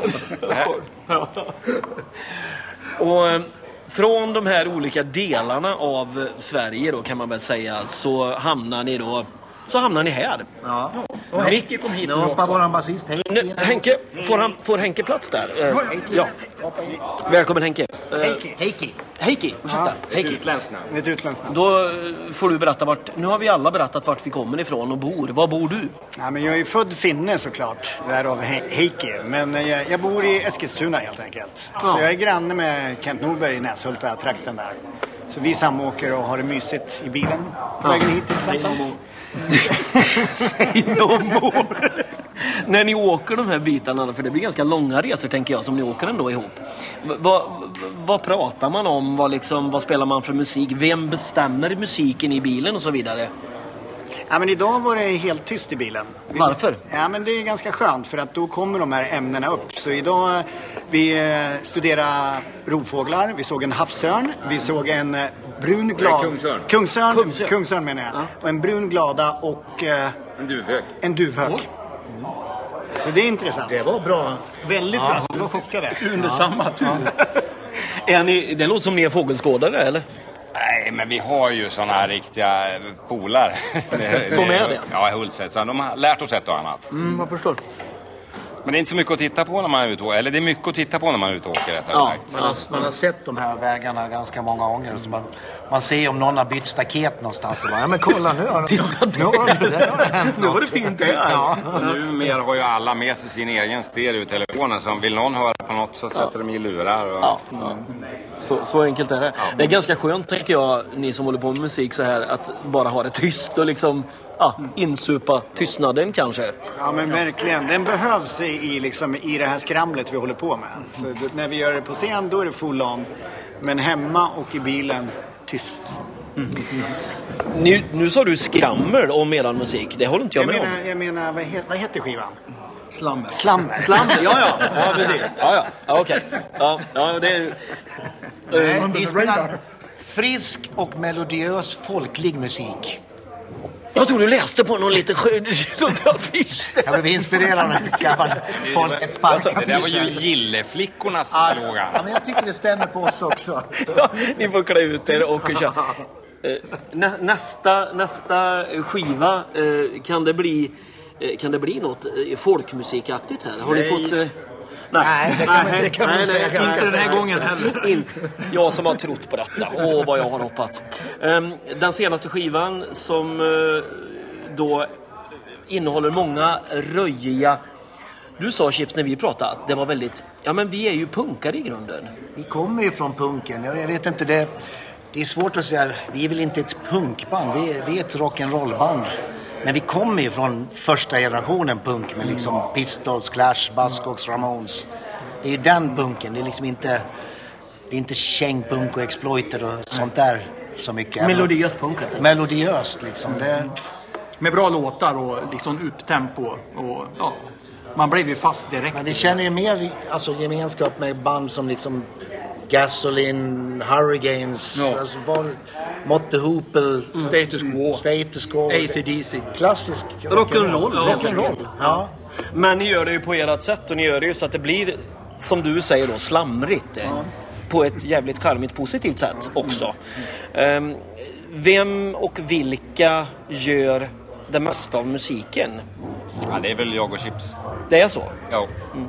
Och eh, från de här olika delarna av Sverige då kan man väl säga så hamnar ni då så hamnar ni här. Ja. Och Henke kom hit Nu hoppar våran basist Henke. Nu, Henke, får, han, får Henke plats där? Eh, ja. Välkommen Henke. Eh, Heikki. Heikki. Heikki, ursäkta. Heikki. Utländskt namn. Ett utländskt namn. Då eh, får du berätta vart, nu har vi alla berättat vart vi kommer ifrån och bor. Var bor du? Nej, men jag är ju född finne såklart, därav He- Heikki. Men jag, jag bor i Eskilstuna helt enkelt. Så jag är granne med Kent Norberg i Näshulta, trakten där. Så vi samåker och har det mysigt i bilen på vägen hit till exempel. Säg no more. När ni åker de här bitarna, för det blir ganska långa resor tänker jag som ni åker ändå ihop. V- vad, vad pratar man om? Vad, liksom, vad spelar man för musik? Vem bestämmer musiken i bilen och så vidare? Ja, men idag var det helt tyst i bilen. Vi- Varför? Ja, men det är ganska skönt för att då kommer de här ämnena upp. Så idag vi eh, studerar rovfåglar, vi såg en havsörn, vi såg en eh, brun glad... Kungsörn. Kungsörn. Kungsörn. Kungsörn menar jag. Och en brun glada och eh, En duvhök. en duvhök. Så det är intressant. Det var bra. Väldigt bra. Vi var chockade. Under samma tur. Är ni, det låter som ni är fågelskådare eller? Nej, men vi har ju såna här riktiga polar. Som är det? Ja, i Hultsfred. Så de har lärt oss ett och annat. Mm, jag förstår. Men det är inte så mycket att titta på när man är ute och åker. Eller det är mycket att titta på när man är ute och åker, rättare Ja. sagt. Man har, man har sett de här vägarna ganska många gånger. Så man, man ser om någon har bytt staket någonstans. Och bara, ja, men kolla nu har Titta, nu har det, det har hänt Nu var det något. fint det här. Ja. Numera har ju alla med sig sin egen stereo i telefonen. Så om vill någon höra på något så sätter de i lurar. Och... Ja. Så, så enkelt är det. Det är ganska skönt tänker jag, ni som håller på med musik så här, att bara ha det tyst och liksom ja, insupa tystnaden kanske. Ja, men verkligen. Den behövs i, i, liksom, i det här skramlet vi håller på med. Så d- när vi gör det på scen, då är det full on. Men hemma och i bilen, tyst. Mm. Nu, nu sa du skrammel om medan musik. Det håller inte jag, Jag med menar, om. jag menar vad, het, vad heter skivan? Slammer. Slammer. Slammer, ja, ja. Ja, precis. Ja, ja. Ja, okej. Ja, ja, det är... Nej, vi spelar frisk och melodiös folklig musik. Jag tror du läste på någon liten affisch. Jag blev inspirerad när vi skaffade folkets park. Det där var ju gilleflickornas Ja, slogan. ja, men jag tycker det stämmer på oss också. Ja, ni får klä ut er och köra. Nä, nästa, nästa skiva, eh, kan det bli eh, kan det bli något eh, folkmusikaktigt här? Har Nej. ni fått... Eh, Nej, det kan man- det kan man nej, säga nej, ganska inte den här säkert. gången heller. Inte. Jag som har trott på detta. Åh, vad jag har hoppat. Um, den senaste skivan som uh, då innehåller många röjiga... Du sa, Chips, när vi pratade att det var väldigt... Ja, men vi är ju punkare i grunden. Vi kommer ju från punken. Jag vet inte, det, det är svårt att säga. Vi är väl inte ett punkband. Vi är, vi är ett rock'n'roll-band. Men vi kommer ju från första generationen punk med liksom Pistols, Clash, Buzzcocks, Ramones. Det är ju den punken. Det är liksom inte, det är inte kängpunk och exploiter och sånt där så mycket. Melodiös punk. Melodiöst liksom. Det är... Med bra låtar och liksom upptempo. Och, ja, man blev ju fast direkt. Men vi känner ju mer alltså, gemenskap med band som liksom Gasoline, Hurricanes, Ja. alltså, var, Motte Hoople, Status Quo, Status Quo, A C D C. Klassisk Rock'n'roll. Rock'n'roll. Ja. Men ni gör det ju på ert sätt och ni gör det ju så att det blir, som du säger då, slamrigt. Ja. På ett jävligt charmigt positivt sätt också. Um, vem och vilka gör det mesta av musiken? Ja, det är väl jag och Chips. Det är så? Ja. Mm.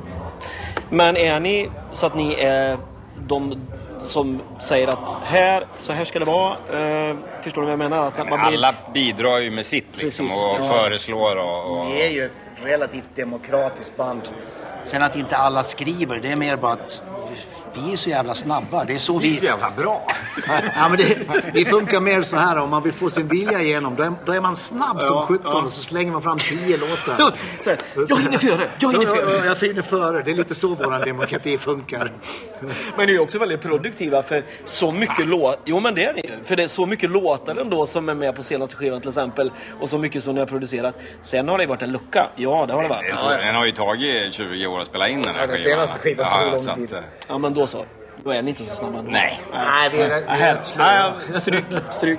Men är ni så att ni är de som säger att här, så här ska det vara? Uh, förstår du vad jag menar? Att man blir... Alla bidrar ju med sitt liksom. Precis. Och Ja. föreslår och, och... Vi är ju ett relativt demokratiskt band. Sen att inte alla skriver, det är mer bara att vi är så jävla snabba. Det är så vi... Vi är så jävla bra. Ja, men det, vi funkar mer så här. Om man vill få sin vilja igenom, då är, då är man snabb som Ja, sjutton ja. och så slänger man fram tio låtar. Så här, jag hinner före, jag hinner före. Jag, jag finner före. Det är lite så vår demokrati funkar. Men ni är också väldigt produktiva för så mycket låt. Jo, men det är ni. För det är så mycket låtar ändå som är med på senaste skivan till exempel. Och så mycket som ni har producerat. Sen har det varit en lucka. Ja, det har det varit. Ja, den har ju tagit tjugo år att spela in den här Ja, den skivan. senaste skivan tog lång så tid. att, Ja, men då så. Då är ni inte så snabba. Nej. Nej, vi är, vi är rätt slå. Nej, stryk, stryk.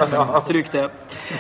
Stryk det. Eh,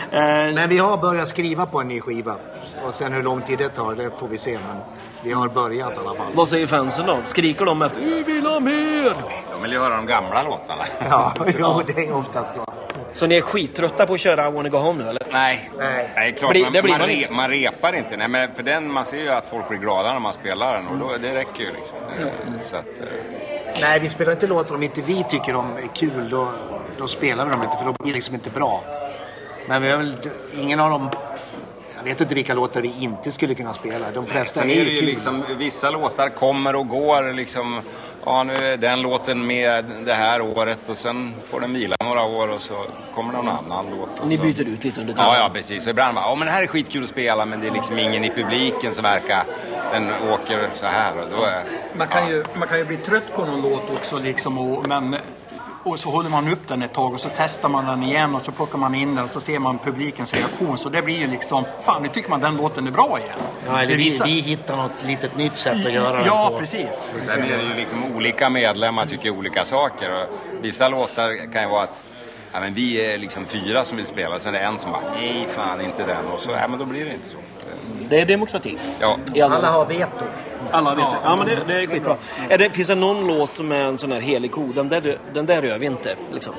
Men vi har börjat skriva på en ny skiva. Och sen hur lång tid det tar, det får vi se. Men vi har börjat i alla fall. vad säger fansen då? Skriker de efter vi vill ha mer? De vill ju höra de gamla låtarna. Ja, jo, det är oftast så. Så ni är skittrötta på att köra I Wanna Go Home nu, eller? Nej, Nej. Nej klart, Blir- man, det blir man, man re, inte. man repar inte. Nej, men för den, man ser ju att folk blir glada när man spelar den och då, det räcker ju liksom. Det, så att, eh, Nej, vi spelar inte låtar om inte vi tycker de är kul. Då, då spelar vi dem inte, för då blir det liksom inte bra. Men vi har väl, ingen av dem... Jag vet inte vilka låtar vi inte skulle kunna spela. De flesta sen är är ju det ju kul. liksom, vissa låtar kommer och går liksom. Ja, nu är den låten med det här året och sen får den vila några år och så kommer någon annan låt. Och Ni så. byter ut lite under tiden. Ja, ja, precis. Och ibland bara, ja men det här är skitkul att spela men det är liksom ingen i publiken som verkar, den åker så här och då är... Man kan, ju, man kan ju bli trött på någon låt också liksom, och, men, och så håller man upp den ett tag och så testar man den igen och så plockar man in den och så ser man publikens reaktion. Så det blir ju liksom, fan nu tycker man den låten är bra igen. Ja, eller Det vi, visar- vi hittar något litet nytt sätt att göra Ja, det på. precis. Sen är det ju liksom olika medlemmar tycker olika saker och vissa låtar kan ju vara att ja, men vi är liksom fyra som vill spela sen är det en som bara nej fan inte den och så ja, men då blir det inte så. Det är demokrati. Ja. I alla, Alla har veto. alla vet. Ja, men det, det är skitbra. Är det, finns det någon låt som är en sån här helig ko? Den där, den där rör vi inte, liksom.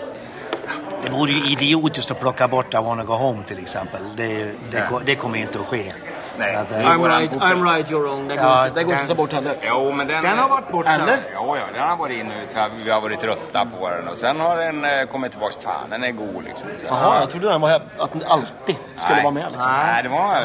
Det vore ju idiotiskt att plocka bort I Wanna Go Home till exempel. Det, det, det kommer inte att ske. Nej. Att, eh, I'm right, I'm right, you're wrong. Det går, Ja, inte, det går inte att ta bort heller. Jo, men den, Den har varit borta. Eller? Ja, ja, den har varit inne för vi har varit trötta på den och sen har den eh, kommit tillbaka. Fan, den är god liksom. Jaha, jag trodde den var här, att den alltid skulle Nej. vara med. Liksom. Nej, det var...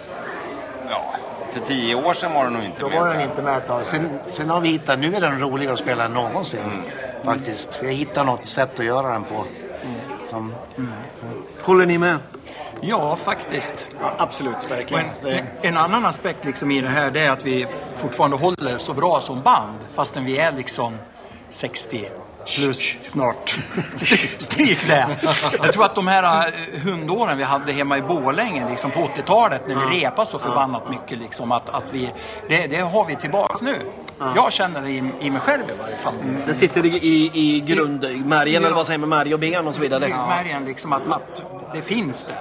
Ja, för tio år sedan var den nog inte Då med. var den inte med ett tag. Sen, sen har vi hittat, nu är den roligare att spela än någonsin. Mm. Faktiskt. Vi har hittat något sätt att göra den på. Som, Håller ni med? Ja, faktiskt. Ja, absolut, verkligen. En, en annan aspekt liksom i det här, det är att vi fortfarande håller så bra som band, fastän vi är liksom sextio plus snart. Stryk det. Jag tror att de här hundåren vi hade hemma i Borlänge liksom på åttiotalet, när vi repade så förbannat mycket liksom, att, att vi, det, det har vi tillbaka nu. Jag känner det i, i mig själv i varje fall. Mm. Det sitter i, i, i grundmärgen, eller vad säger man, märg och ben och så vidare. Märgen liksom, att, att det finns där.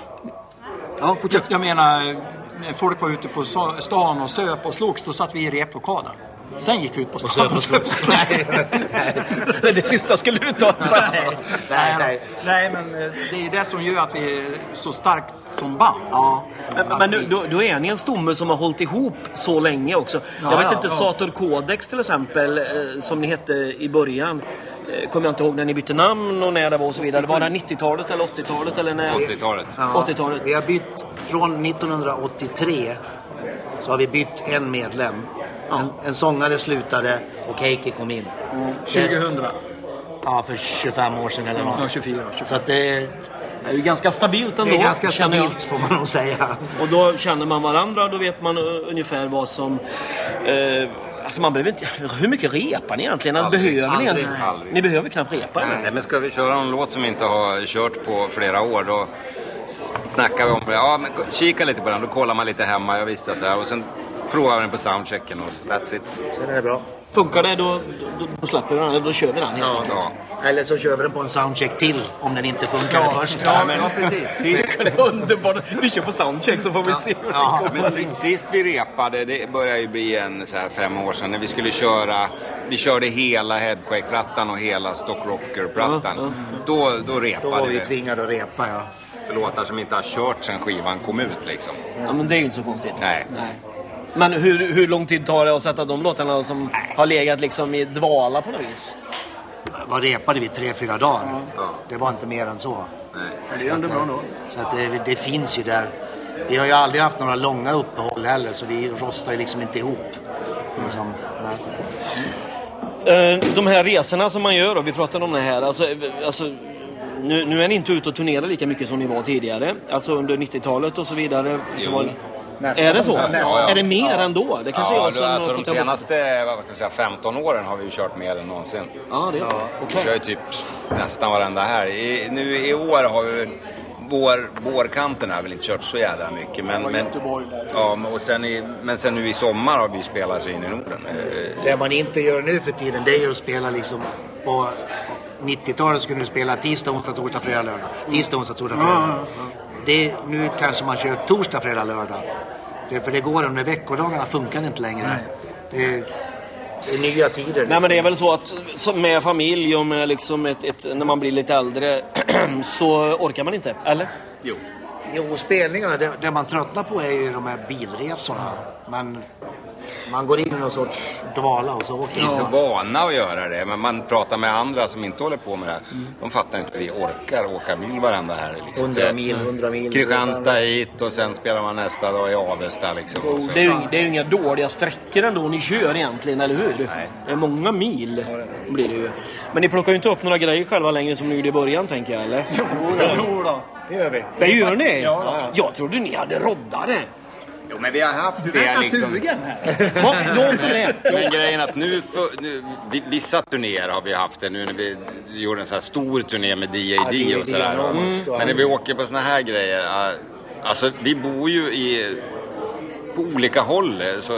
Ja, jag, jag menar, när folk var ute på stan och söp och slogs, då satt vi i replokalen. Sen gick vi ut på stan och söp och slogs. Nej, nej. Det sista skulle du ta. nej, nej, nej. nej, men det är det som gör att vi är så starkt som band. Ja. Men, men nu, då, då är ni en stomme som har hållit ihop så länge också. Jag ja, vet ja, inte, ja. Sator Codex till exempel, eh, som ni hette i början. Eh, kommer jag inte ihåg när ni bytte namn och när det var och så vidare. Var det nittiotalet eller åttiotalet? Eller när... åttiotalet. Ja, åttiotalet. Vi har bytt från nittonhundraåttiotre, så har vi bytt en medlem. Ja. En, en sångare slutade och Heikki kom in. Mm. tjugohundra. Ja, för tjugofem år sedan eller något. Ja, tjugofyra. tjugofyra. Så att det, det är ju ganska stabilt ändå. det är ganska stabilt får man nog säga. Och då känner man varandra, då vet man uh, ungefär vad som... Uh, alltså man behöver inte... Hur mycket repar ni egentligen? Aldrig, behöver aldrig, ni ens... aldrig. Ni behöver knappt repa. Nej, eller? Men ska vi köra en låt som vi inte har kört på flera år, då snackar vi om det. Ja, men kika lite på den, då kollar man lite hemma, jag visste så här. Och sen provar vi den på soundchecken och that's it. Sen är det bra. Funkar det, då, då, då släpper vi den, då kör vi den helt ja, enkelt. Ja. Eller så kör vi den på en soundcheck till om den inte funkar ja, först. Ja, men ja, precis. Sist, det är underbart. Vi kör på soundcheck så får vi ja. se. Ja, men sist vi repade, det började ju bli en så här fem år sedan, när vi skulle köra, vi körde hela Headquake-plattan och hela Stock Rocker-plattan. Ja, ja. Då, då repade Då var vi det. tvingade att repa, ja. För låtar som inte har kört sen skivan kom ut liksom. Ja, men det är ju inte så konstigt. Nej. Nej. Men hur, hur lång tid tar det att sätta de låtarna som Nej. har legat liksom i dvala på något vis? Vad repade vi? Tre, fyra dagar? Ja. Det var inte mer än så. Nej. Men det är ändå bra då. Så att det, det finns ju där. Vi har ju aldrig haft några långa uppehåll heller, så vi rostar ju liksom inte ihop. Liksom, nej. De här resorna som man gör, och vi pratade om det här, alltså... alltså Nu, nu är ni inte ute och turnerar lika mycket som ni var tidigare. Alltså under nittiotalet och så vidare. Så var... Är det så? Ja, ja. Är det mer ja. ändå? Det kanske ja, jag som då, alltså har de senaste vad ska jag säga, femton åren har vi ju kört mer än någonsin. Ja, det är så. Ja. Okay. Vi kör ju typ nästan varenda här. I, nu i år har vi... Vår, vårkanten har väl inte kört så jävla mycket. Men, men, ja, och sen i, men sen nu i sommar har vi spelat sig in i Norden. Det man inte gör nu för tiden, det är ju att spela liksom på... nittiotalet skulle du spela tisdag, onsdag, torsdag, fredag, lördag. Tisdag, onsdag, torsdag, fredag. Det, nu kanske man kör torsdag, fredag, lördag. Det, för det går under veckodagarna, funkar inte längre. Det, det är nya tider. Liksom. Nej, men det är väl så att med familj och med liksom ett, ett, när man blir lite äldre så orkar man inte, eller? Jo. Jo, spelningarna, det, det man tröttnar på är ju de här bilresorna. Men man går in i någon sorts dvala och så åker vi är så vana att göra det. Men man pratar med andra som inte håller på med det här. Mm. De fattar inte att vi orkar åka bil varenda här. Liksom. hundra mil, hundra mil. Kristianstad hit och sen spelar man nästa dag i Avesta. Liksom. Så, så. Det, är ju, det är ju inga dåliga sträckor ändå ni kör egentligen, eller hur? Nej. Det är många mil blir det ju. Men ni plockar ju inte upp några grejer själva längre som ni gjorde i början, tänker jag, eller? Jo, jo då. Det gör vi. Det gör ni? Ja, ja. Jag trodde ni hade roddare. Jo, men vi har haft du det liksom... sugen här. Ja, jag har inte det. Men grejen att nu, för, nu... Vissa turnéer har vi haft det nu när vi gjorde en så här stor turné med D A D och sådär. Mm. Men när vi åker på såna här grejer... Alltså, vi bor ju i... På olika håll, så...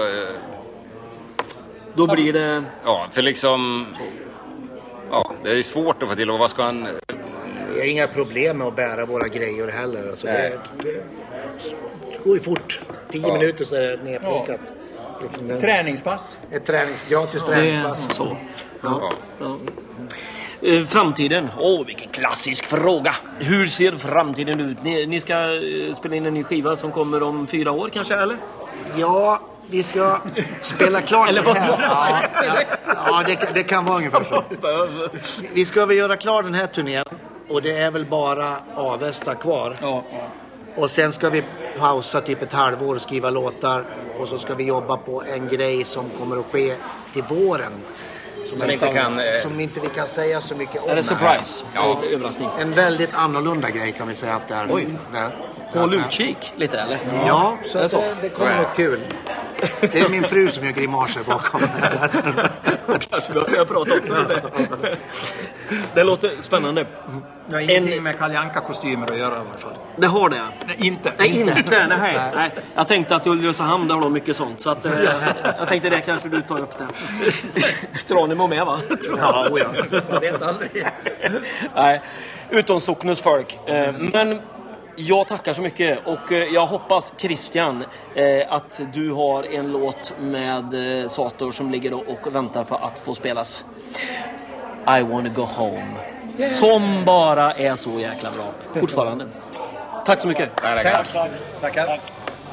Då blir det... Ja, för liksom... Ja, det är svårt att få till. Och vad ska han... Vi har inga problem med att bära våra grejer heller. Alltså, det, det, det går ju fort. Tio ja. minuter så är det nedplockat. Ja. Liksom träningspass. Ett tränings, gratis träningspass. Det, så. Ja. Ja. Ja. Framtiden. Åh, oh, vilken klassisk fråga. Hur ser framtiden ut? Ni, ni ska spela in en ny skiva som kommer om fyra år kanske, eller? Ja, vi ska spela klart eller vad här. Ja, ja, ja det, det kan vara ungefär så. Vi ska väl göra klar den här turnén. Och det är väl bara Avesta kvar. Ja. Och sen ska vi pausa typ ett halvår och skriva låtar. Och så ska vi jobba på en grej som kommer att ske till våren Som inte kan... Eh... Som inte vi kan säga så mycket om. Är det surprise? Ja. Lite överraskning. En väldigt annorlunda grej kan vi säga att det är. Oj. Där. Håll utkik lite eller? Ja, så, det, att det, det kommer något kul. Det är min fru som gör grimaser bakom. Kanske vi har pratat också lite. Det låter spännande. Det har ingenting en... med Kalle Anka-kostymer att göra i alla fall. Det har det? Nej, inte. Nej, inte. Nej, nej. nej. Jag tänkte att i Ulricehamn där har de mycket sånt. Så att, eh, jag tänkte det kanske du tar upp det. Tranemo med va? Ja, oh ja. Jag vet aldrig. Nej, utom socknens folk. Eh, men... Jag tackar så mycket och jag hoppas Christian eh, att du har en låt med eh, Sator som ligger och väntar på att få spelas. I wanna go home. Som bara är så jäkla bra. Fortfarande. Tack så mycket. Tackar. Tack. Tackar.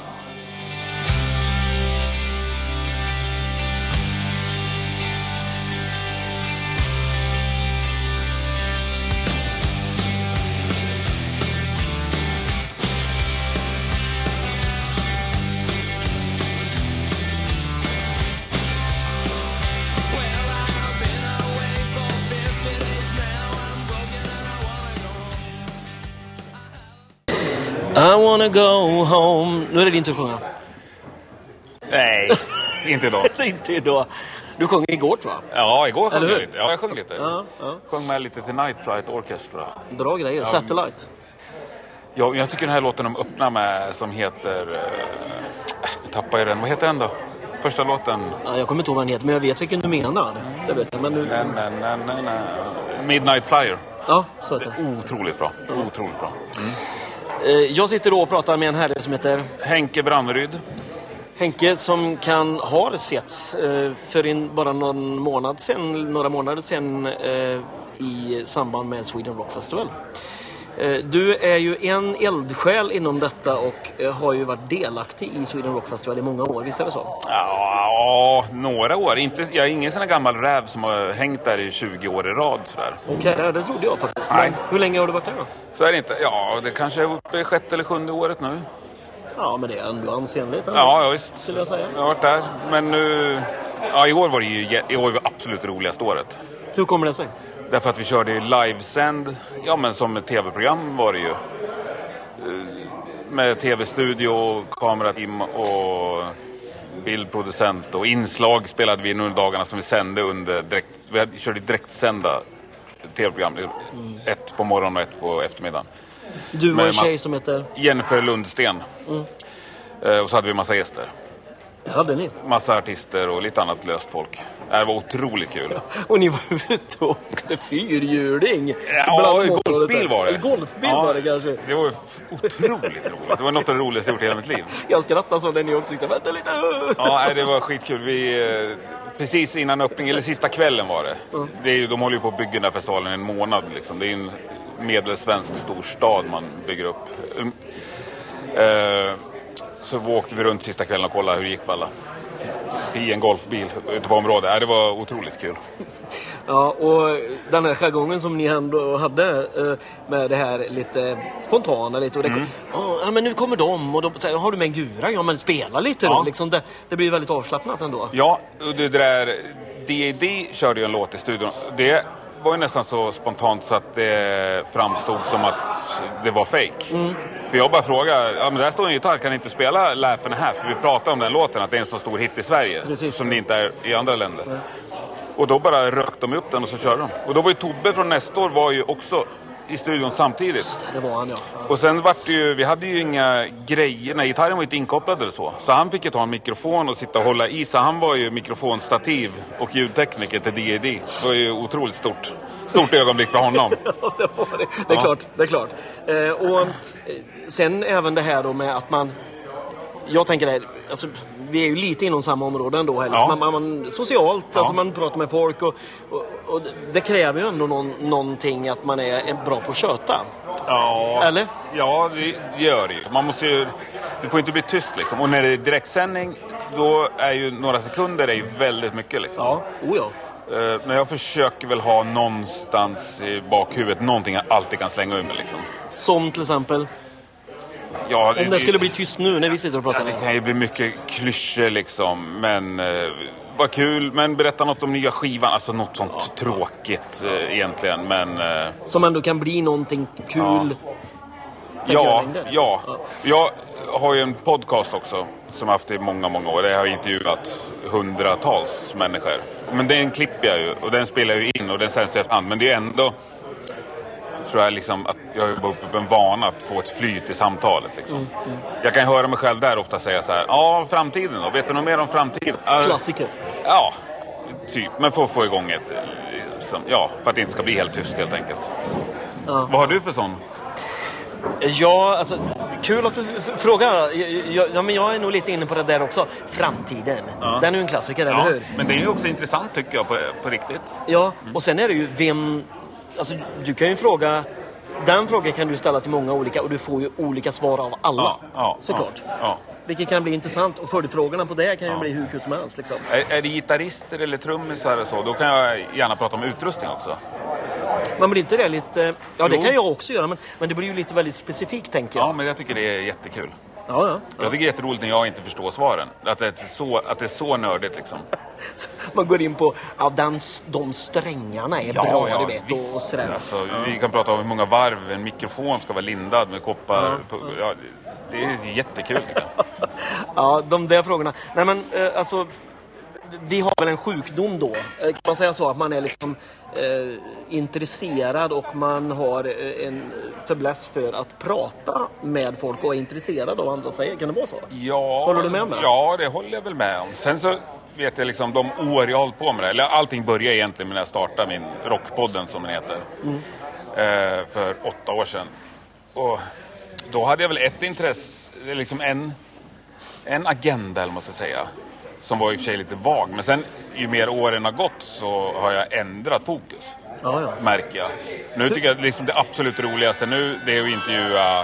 I wanna go home. Nu är det din tur att sjunga. Nej, inte idag. Inte idag. Du sjöng igår tror jag. Ja, igår sjöng jag lite. Ja, jag sjöng lite. Ja, ja. Sjöng med lite till Night Flight Orchestra. Bra grejer. Ja. Satellite. Ja, jag tycker den här låten de öppnar med som heter... Uh, jag tappar den. Vad heter den då? Första låten. Ja, jag kommer inte ihåg vad den heter, men jag vet vilken du menar. Det vet jag, men nu... Nej, nej, nej, nej, nej. Midnight Flyer. Ja, så heter det. Otroligt bra. Mm. Otroligt bra. Mm. Jag sitter då och pratar med en herre som heter... Henke Branneryd. Henke som kan ha setts för in bara någon månad sen, några månader sen i samband med Sweden Rock Festival. Du är ju en eldsjäl inom detta och har ju varit delaktig i Sweden Rock Festival i många år, visst är det så? Ja, några år. Inte, jag är ingen sån här gammal räv som har hängt där i tjugo år i rad. Okej, okay, det trodde jag faktiskt. Nej. Hur länge har du varit där då? Så är det inte. Ja, det kanske är uppe i sjätte eller sjunde året nu. Ja, men det är ändå ansenligt. Ändå, ja, ja, visst. Skulle jag säga. Jag har varit där. Men nu... Ja, i år var det ju i år var absolut det roligaste året. Hur kommer det sig? Därför att vi körde ju livesänd. Ja, men som ett tv-program var det ju. Med tv-studio, kamerateam och bildproducent. Och inslag spelade vi under dagarna som vi sände under direkt... Vi körde direktsända tv-program. Mm. Ett på morgonen och ett på eftermiddagen. Du var en tjej som heter? Jennifer Lundsten. Mm. Och så hade vi massa gäster. Det hade ni? Massa artister och lite annat löst folk. Det var otroligt kul. Ja, och ni var ute och åkte fyrhjuling. Ja, golfbil var det. Eller golfbil ja, var det kanske. Det var otroligt roligt. Det var något av det roligaste jag gjort i hela mitt liv. Jag skrattade så när ni åkte. Tyckte, vänta lite. Ja, det var skitkul. Vi, precis innan öppning, eller sista kvällen var det. Mm. det är ju, de håller ju på att bygga den här festivalen en månad. Liksom. Det är en medelsvensk storstad man bygger upp. Uh, Så åkte vi runt sista kvällen och kollade hur det gick för alla. I en golfbil ute på området. Ja, det var otroligt kul. Ja, och den här jargongen som ni ändå hade med det här lite spontana lite. Och det kom, mm. oh, ja, men nu kommer de och de säger, har du med en gura? Ja, men spela lite ja. då. Liksom det, det blir väldigt avslappnat ändå. Ja, det där D A D körde ju en låt i studion. Det var ju nästan så spontant så att det framstod som att det var fake. Mm. För jag bara frågade, ja men där står en gitarr, kan ni inte spela Laugh and a Half? För vi pratade om den låten, att det är en så stor hit i Sverige. Precis. Som det inte är i andra länder. Mm. Och då bara rökte de upp den och så körde de. Och då var ju Tobbe från Nestor var ju också i studion samtidigt. Just det, det var han ja. Och sen var det ju, vi hade ju inga grejer, nej gitarren var inte inkopplad eller så. Så han fick ju ta en mikrofon och sitta och hålla i. Så han var ju mikrofonstativ och ljudtekniker till D A D. Det var ju otroligt stort. Stort ögonblick för honom. Ja, det var det. Det är ja. klart, det är klart. Eh, och sen även det här då med att man... Jag tänker det här, alltså, vi är ju lite inom samma område ändå. Här, ja. man, man, socialt, ja. alltså man pratar med folk och, och, och det kräver ju ändå någon, någonting att man är, är bra på att köta. Ja, eller? Ja, det gör det ju. Man måste ju, det får inte bli tyst liksom. Och när det är direktsändning, då är ju några sekunder är ju väldigt mycket liksom. Ja, oh ja. Men jag försöker väl ha någonstans i bakhuvudet någonting jag alltid kan slänga ur mig liksom. Som till exempel? Ja, det, om det skulle bli tyst nu när vi sitter och pratar. Ja, det kan ju bli mycket klyschor liksom. Men vad kul, men berätta något om nya skivan. Alltså något sånt ja. tråkigt eh, egentligen, men... Eh, som ändå kan bli någonting kul. Ja, ja, ja. Jag har ju en podcast också som jag haft i många, många år. Jag har intervjuat hundratals människor. Men den klipper jag ju och den spelar jag ju in och den sänds ju efterhand. Men det är ändå, tror jag, liksom, att jag har jobbat upp en vana att få ett flyt i samtalet. Liksom. Mm, mm. Jag kan höra mig själv där ofta säga så här: ja, framtiden då? Vet du något mer om framtiden? Klassiker. Ja, typ. Men för att få igång ett, liksom, ja, för att det inte ska bli helt tyst helt enkelt. Ja. Vad har du för sån? Ja, alltså kul att du f- frågar. Jag, ja, men jag är nog lite inne på det där också. Framtiden. Ja. Den är ju en klassiker, ja, eller hur? Men det är ju också intressant tycker jag på, på riktigt. Ja, och sen är det ju vem... Alltså, du kan ju fråga... Den frågan kan du ställa till många olika och du får ju olika svar av alla. Ja, ja, såklart. Ja, ja. Vilket kan bli intressant. Och följdfrågorna på det kan ju ja. bli hur kul som helst. Liksom. Är, är det gitarrister eller trummisar eller så? Då kan jag gärna prata om utrustning också. Men blir inte det lite... Ja, jo. Det kan jag också göra. Men, men det blir ju lite väldigt specifikt, tänker jag. Ja, men jag tycker det är jättekul. Ja, ja. Jag tycker det är jätteroligt när jag inte förstår svaren. Att det är så, att det är så nördigt liksom. Man går in på ja, den, de strängarna är ja, bra, ja, du vet. Visst. Och sådär. Alltså, ja. Vi kan prata om hur många varv en mikrofon ska vara lindad med koppar. Ja. Ja, det är jättekul tycker jag. Ja, de där frågorna. Nej, men eh, alltså... Vi har väl en sjukdom då. Kan man säga så att man är liksom eh, intresserad och man har eh, en fäbless för att prata med folk och är intresserad av vad andra säger. Kan det vara så? Ja, håller du med om det? Ja, det håller jag väl med om. Sen så vet jag liksom de år jag har hållit på med det. Eller allting började egentligen när jag startade min rockpodden som den heter. Mm. Eh, för åtta år sedan. Och då hade jag väl ett intresse, liksom en, en agenda eller måste jag säga. Som var i och för sig lite vag. Men sen ju mer åren har gått så har jag ändrat fokus. Ja, ja. Märker jag. Nu tycker jag liksom det absolut roligaste nu det är att intervjua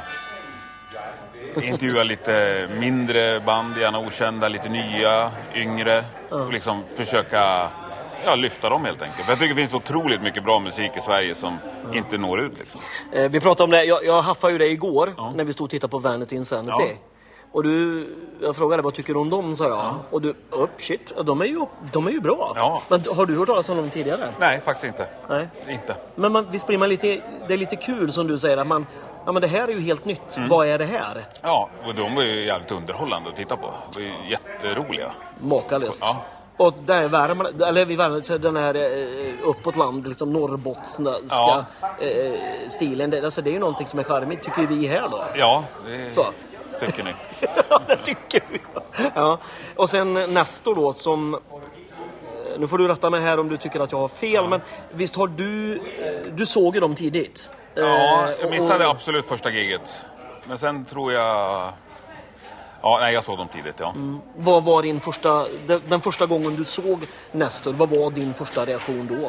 intervjua lite mindre band, gärna okända, lite nya, yngre. Ja. Och liksom försöka ja, lyfta dem helt enkelt. För jag tycker det finns otroligt mycket bra musik i Sverige som ja. inte når ut. Liksom. Eh, vi pratade om det, jag, jag haffade ju det igår ja. när vi stod och tittade på Vanity Insanity. Ja. Och du, jag frågade vad tycker du om dem, sa jag. Ja. Och du, oh shit, de är ju, de är ju bra. Ja. Men har du hört talas om dem tidigare? Nej, faktiskt inte. Nej. Inte. Men man, visst blir man lite, det är lite kul som du säger att man, ja men det här är ju helt nytt. Mm. Vad är det här? Ja, och de var ju jävligt underhållande att titta på. De är ju jätteroliga. Makalöst. Ja. Och där Värmland, eller vi Värmland, den här eh, uppåt land, liksom norrbottniska ja. eh, stilen. Det, alltså det är ju någonting som är charmigt, tycker vi här då. Ja, det så. Tycker ni. Ja, det tycker vi. Ja. Och sen Nestor då som... Nu får du rätta mig här om du tycker att jag har fel. Ja. Men visst har du... Du såg ju dem tidigt. Ja, jag missade och, absolut första giget. Men sen tror jag... Ja, nej, jag såg dem tidigt, ja. Mm. Vad var din första... Den första gången du såg Nestor, vad var din första reaktion då?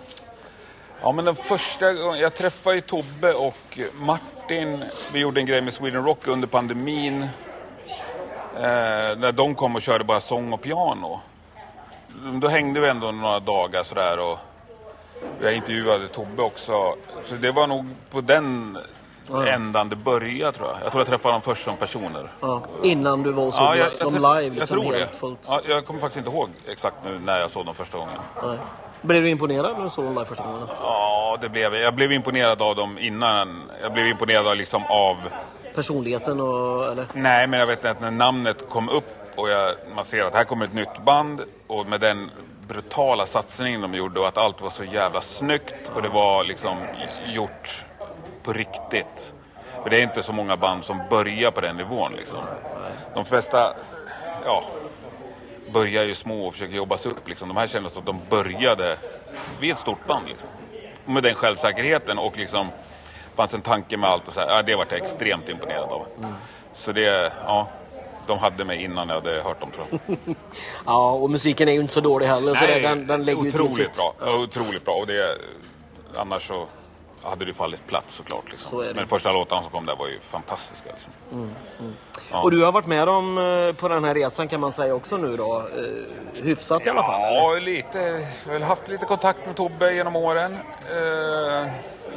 Ja, men den första gången... Jag träffade ju Tobbe och Martin. Vi gjorde en grej med Sweden Rock under pandemin. Eh, när de kom och körde bara sång och piano. Då hängde vi ändå några dagar sådär och jag intervjuade Tobbe också. Så det var nog på den ja. ändan det började, tror jag. Jag tror jag träffade dem först som personer. Ja. Innan du var och såg ja, jag, dem jag, live? Liksom, jag tror helt det. Fullt. Ja, jag kommer faktiskt inte ihåg exakt nu när jag såg dem första gången. Nej. Blev du imponerad när du såg dem live första gången? Ja, det blev jag. Jag blev imponerad av dem innan. Jag blev imponerad av, liksom, av... personligheten och... Eller? Nej, men jag vet att när namnet kom upp och jag, man ser att här kommer ett nytt band och med den brutala satsningen de gjorde och att allt var så jävla snyggt och det var liksom gjort på riktigt. För det är inte så många band som börjar på den nivån liksom. De flesta, ja, börjar ju små och försöker jobba sig upp liksom. De här kändes att de började vid ett stort band liksom. Och med den självsäkerheten och liksom fanns en tanke med allt och så här, ja, det var jag extremt imponerad av. Mm. Så det, ja, de hade mig innan jag hade hört dem, tror jag. Ja, och musiken är ju inte så dålig heller. Nej, så det, den, den lägger otroligt ju till bra. Ja. Otroligt bra. Och det, annars så hade det fallit platt såklart. Liksom. Så Men första låten som kom där var ju fantastiska. Liksom. Mm, mm. Ja. Och du har varit med om på den här resan kan man säga också nu då. Eh, hyfsat i alla fall. Ja, eller? lite. Jag har haft lite kontakt med Tobbe genom åren. Eh,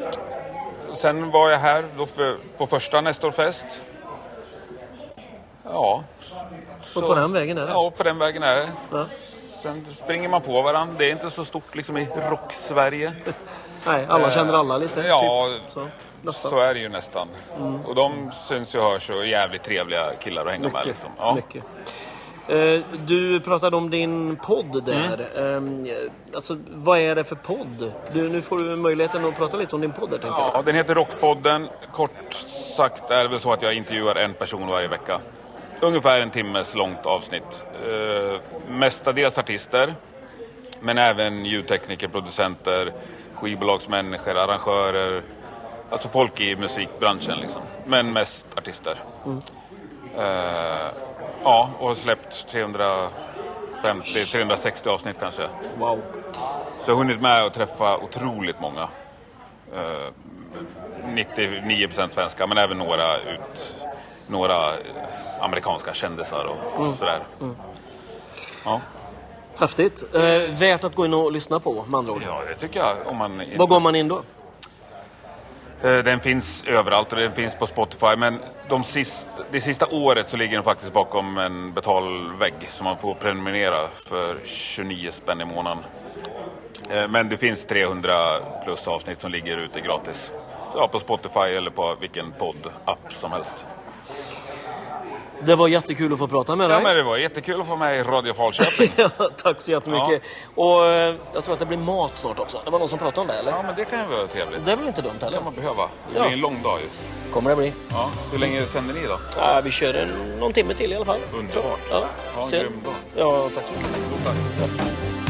sen var jag här då för, på första Nestorfest. Ja. Så, och på den vägen är det? Ja, på den vägen är det. Ja. sen springer man på varandra. Det är inte så stort liksom i rock-Sverige. Nej, alla eh, känner alla lite. Ja, typ. så, nästan. så är det ju nästan. Mm. Och de syns ju hörs och jävligt trevliga killar att hänga mycket, med. Liksom. Ja. Mycket. Du pratade om din podd där. Mm. Alltså, vad är det för podd? Du, nu får du möjligheten att prata lite om din podd där, tänkte jag. Ja, den heter Rockpodden. Kort sagt är det väl så att jag intervjuar en person varje vecka. Ungefär en timmes långt avsnitt. Uh, mestadels artister. Men även ljudtekniker, producenter, skivbolagsmänniskor, arrangörer. Alltså folk i musikbranschen liksom. Men mest artister. Mm. Uh, Ja, och har släppt trehundrafemtio till trehundrasextio avsnitt kanske. Wow. Så jag har hunnit med att träffa otroligt många. Uh, nittionio procent svenska, men även några ut några amerikanska kändisar och, mm. och sådär. Mm. Ja. Häftigt. Eh, värt att gå in och lyssna på, med andra ord. Ja, det tycker jag. Om man Var går man in då? Den finns överallt och den finns på Spotify. Men de sista, det sista året så ligger den faktiskt bakom en betalvägg som man får prenumerera för tjugonio spänn i månaden. Men det finns trehundra plus avsnitt som ligger ute gratis. Ja, på Spotify eller på vilken podd-app som helst. Det var jättekul att få prata med dig. Ja, men det var jättekul att få med i Radio Falköping. Ja, tack så jättemycket. Ja. Och jag tror att det blir mat snart också. Det var någon som pratade om det, eller? Ja, men det kan ju vara trevligt. Det är väl inte dumt, eller? Det kan man behöva. Det ja. blir en lång dag ju. Kommer det bli. Ja. Hur länge sänder ni då? Ja, vi kör en, någon timme till i alla fall. Underbart. Ja, ja Sen... grym dag. Ja, tack så mycket. Stort tack. tack.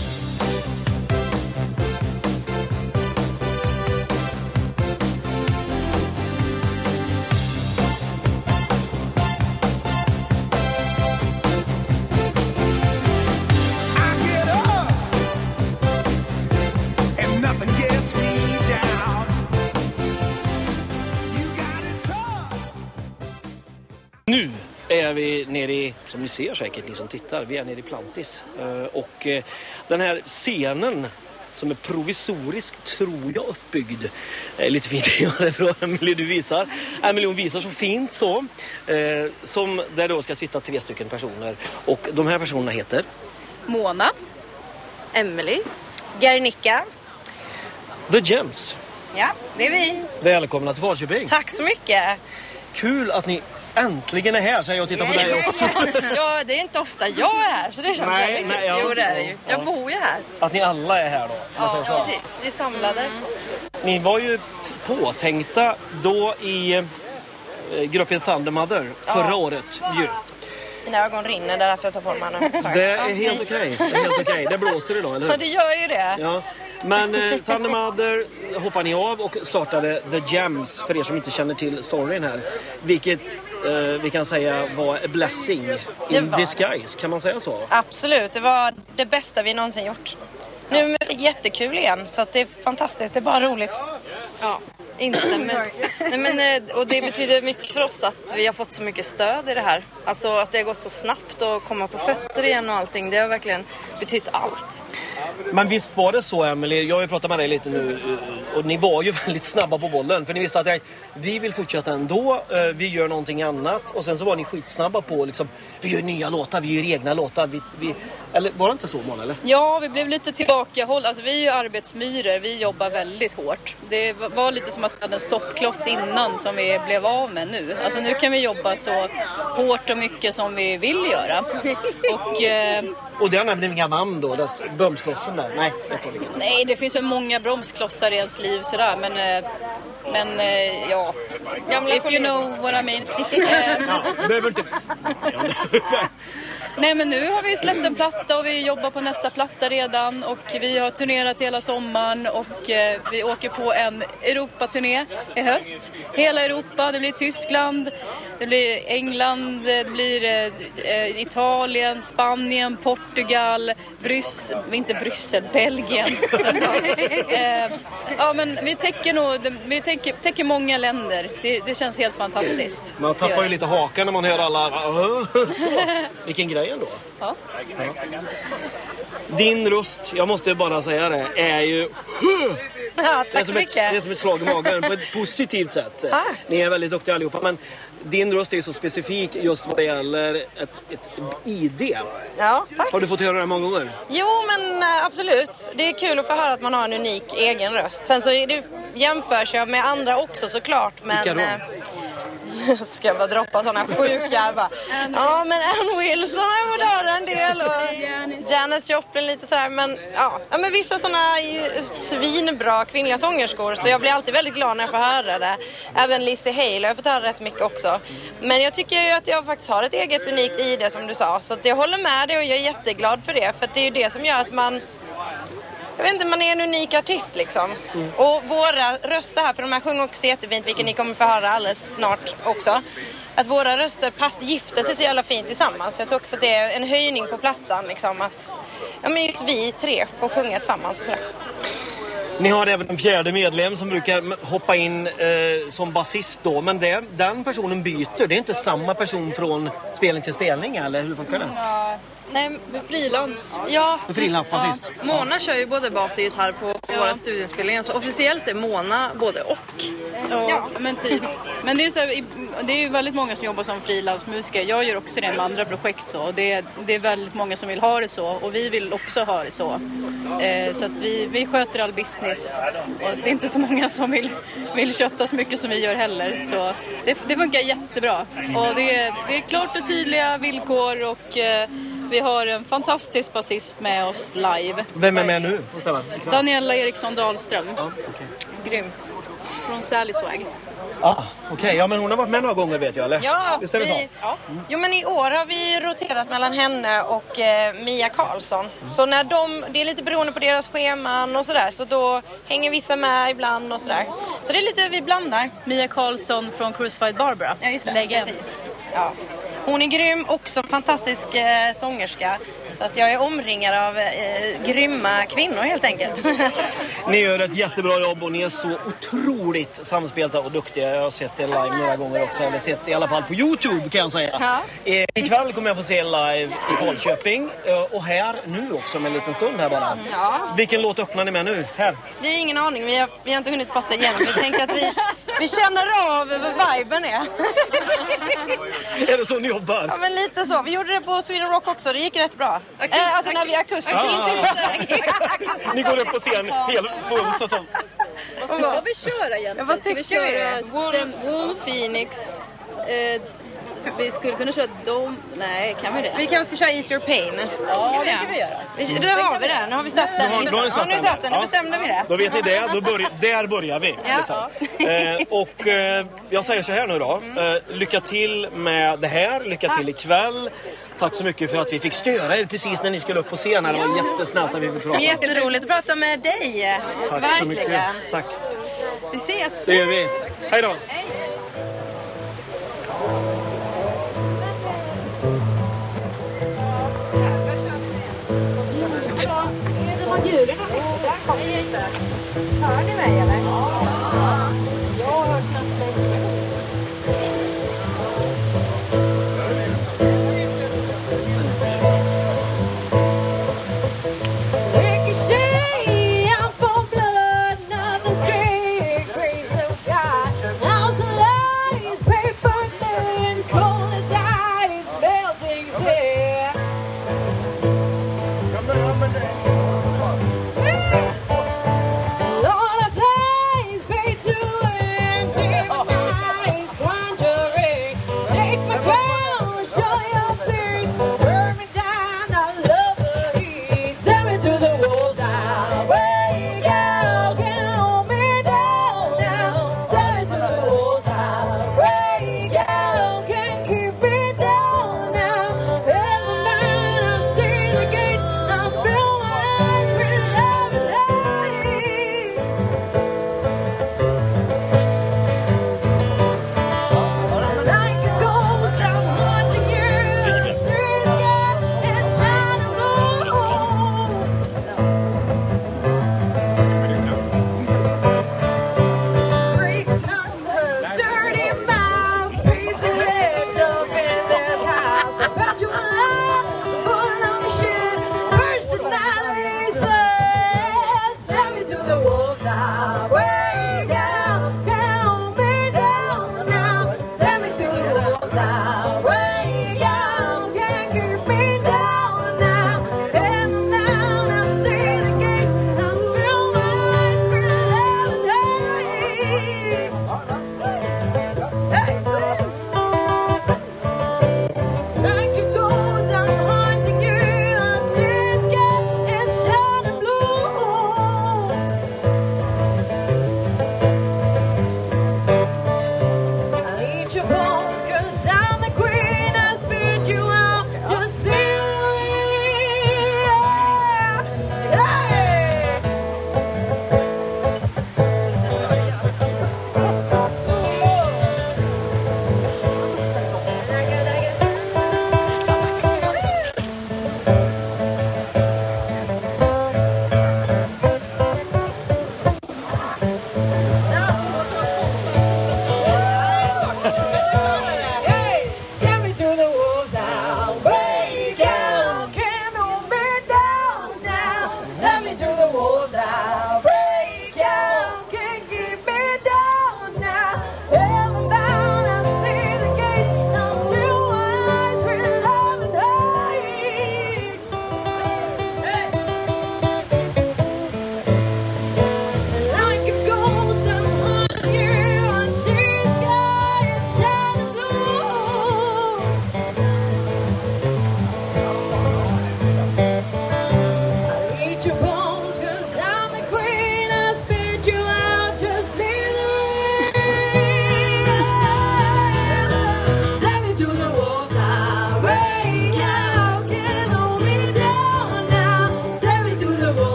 Nu är vi nere i, som ni ser säkert, ni som tittar, vi är nere i Plantis. Och den här scenen som är provisoriskt, tror jag, uppbyggd. Eh, lite fint, ja, det är bra, Emelie, du visar. Emelie, hon visar så fint så. Eh, som där då ska sitta tre stycken personer. Och de här personerna heter? Mona, Emelie, Garnica. The Gems. Ja, det är vi. Välkomna till Falköping. Tack så mycket. Kul att ni äntligen är här, säger jag och tittar på dig också. Ja, det är inte ofta jag är här, så det känns nej, väldigt nej, ja, jo, det är det ju. Jag ja. bor ju här. Att ni alla är här då? Ja, ja precis. Vi är samlade. Mm. Ni var ju påtänkta då i eh, gruppen Thunder Mother förra ja. året ju. Mina ögon rinner, det är därför jag tar på mig nu. Det är helt okej. Okay. Det är helt okej. Okay. Det blåser idag, eller hur? Ja, det gör ju det. Ja. Men eh, Thunder Mother hoppade ni av och startade The Gems, för er som inte känner till storyn här. Vilket eh, vi kan säga var a blessing in disguise, kan man säga så? Absolut, det var det bästa vi någonsin gjort. Nu är det jättekul igen, så att det är fantastiskt, det är bara roligt. Ja, instämmer. Nej, men, och det betyder mycket för oss att vi har fått så mycket stöd i det här. Alltså att det har gått så snabbt att komma på fötter igen och allting, det har verkligen betytt allt. Men visst var det så, Emelie, jag har ju pratat med dig lite nu och ni var ju väldigt snabba på bollen, för ni visste att jag, vi vill fortsätta ändå, vi gör någonting annat, och sen så var ni skitsnabba på liksom, vi gör nya låtar, vi gör egna låtar, vi, vi, eller var det inte så, Mona, eller? Ja, vi blev lite tillbakahåll, alltså vi är ju arbetsmyror, vi jobbar väldigt hårt. Det var lite som att vi hade en stoppkloss innan som vi blev av med nu. Alltså nu kan vi jobba så hårt och mycket som vi vill göra. Och, eh, och det har nämligen inga namn då, där bromsklossen där. Nej, det Nej, det finns väl många bromsklossar i ens liv sådär, men, men ja, gamla if you know what I mean. Ja, behöver inte. Nej, men nu har vi släppt en platta och vi jobbar på nästa platta redan, och vi har turnerat hela sommaren och eh, vi åker på en Europaturné i höst. Hela Europa, det blir Tyskland, det blir England, det blir eh, Italien, Spanien, Portugal, Bryssel, inte Bryssel, Belgien. eh, ja, men vi täcker nog, vi täcker, täcker många länder. Det, det känns helt fantastiskt. Man tappar ju lite hakan när man hör alla. Så. Vilken grej ändå. Ja. Ja. Din röst, jag måste bara säga det, är ju Ja, tack det är så som mycket. Ett, det är som ett slag i magen på ett positivt sätt. Tack. Ni är väldigt duktiga allihopa. Men din röst är ju så specifik just vad det gäller ett, ett I D. Ja, tack. Har du fått höra det många gånger? Jo, men äh, absolut. Det är kul att få höra att man har en unik egen röst. Sen så är det, jämförs jag med andra också såklart. Men, vilka då? Äh, jag ska bara droppa sådana sjuka. Bara. Ja, men Ann Wilson har fått höra en del. Och Janis Joplin lite sådär. Men, ja. Ja, men vissa sådana svinbra kvinnliga sångerskor. Så jag blir alltid väldigt glad när jag får höra det. Även Lizzie Hale har jag fått höra rätt mycket också. Men jag tycker ju att jag faktiskt har ett eget unikt I D som du sa. Så att jag håller med dig och jag är jätteglad för det. För att det är ju det som gör att man... Jag vet inte, man är en unik artist liksom. Mm. Och våra röster här, för de här sjunger också jättefint, vilket ni kommer få höra alldeles snart också. Att våra röster pass, gifter sig så jävla fint tillsammans. Jag tror också att det är en höjning på plattan liksom. Att ja, men just vi tre får sjunga tillsammans och sådär. Ni har även en fjärde medlem som brukar hoppa in eh, som basist då. Men det, den personen byter. Det är inte samma person från spelning till spelning, eller hur funkar det? Ja. Nej, frilans. Ja. Frilansbasist. Ja. Mona kör ju både bas och gitarr på ja. våra studioinspelningar. Så officiellt är Mona både och. Ja, ja. men typ. Men det är, så här, det är ju väldigt många som jobbar som frilansmusiker. Jag gör också det med andra projekt. Så. Det, är, det är väldigt många som vill ha det så. Och vi vill också ha det så. Eh, så att vi, vi sköter all business. Och det är inte så många som vill, vill kötta så mycket som vi gör heller. Så det, det funkar jättebra. Och det är, det är klart och tydliga villkor och... Eh, vi har en fantastisk basist med oss live. Vem är med nu? Daniela Eriksson Dahlström. Ja, okay. Grym. Från Sally Swag. Ah, okej. Okay. Ja, men hon har varit med några gånger vet jag, eller? Ja, visst är det vi, så? Ja. Jo, men i år har vi roterat mellan henne och eh, Mia Karlsson. Mm. Så när de, det är lite beroende på deras scheman och sådär. Så då hänger vissa med ibland och sådär. Så det är lite, vi blandar. Mia Karlsson från Crucified Barbara. Ja, just det. Precis. Ja. Hon är grym, också fantastisk eh, sångerska. Så att jag är omringad av eh, grymma kvinnor helt enkelt. Ni gör ett jättebra jobb och ni är så otroligt samspelta och duktiga. Jag har sett er live några gånger också. Eller sett i alla fall på YouTube kan jag säga. Ja. Eh, ikväll kommer jag få se live i Falköping. Eh, och här nu också med en liten stund här bara. Ja. Vilken låt öppnar ni med nu? Här. Vi har ingen aning. Vi har, vi har inte hunnit prata igenom. Vi tänker att vi, vi känner av vad viben är. Är det så ni jobbar? Ja, men lite så. Vi gjorde det på Sweden Rock också. Det gick rätt bra. Akust, äh, alltså när vi är akustiskt. Ah, ni går upp på scen helt fullt. Vad ska vi köra egentligen? Ja, vad tycker ska vi köra? vi? Wolves, Wolves, Phoenix. Eh, vi skulle kunna köra Dom... Nej, kan vi det? Vi kanske ska köra Ease Your Pain. Ja, det kan vi göra. Vi, då har vi den. Nu har vi sett den. Då har ni satt ja, nu satt den. Nu bestämde vi det. Då vet ni det. Då börj- där börjar vi. Ja. Liksom. Eh, och eh, jag säger så här nu då. Eh, lycka till med det här. Lycka till ikväll. Tack så mycket för att vi fick störa er precis när ni skulle upp på scenen. Det var jättesnällt att vi fick prata. Jätteroligt att prata med dig. Tack verkligen. Så mycket. Tack. Vi ses. Det gör vi. Hej då. Hej. Djuren har mycket. Där kommer ni inte. Hör ni mig eller? Ja. Jag har hört knappt mig. Lord, a place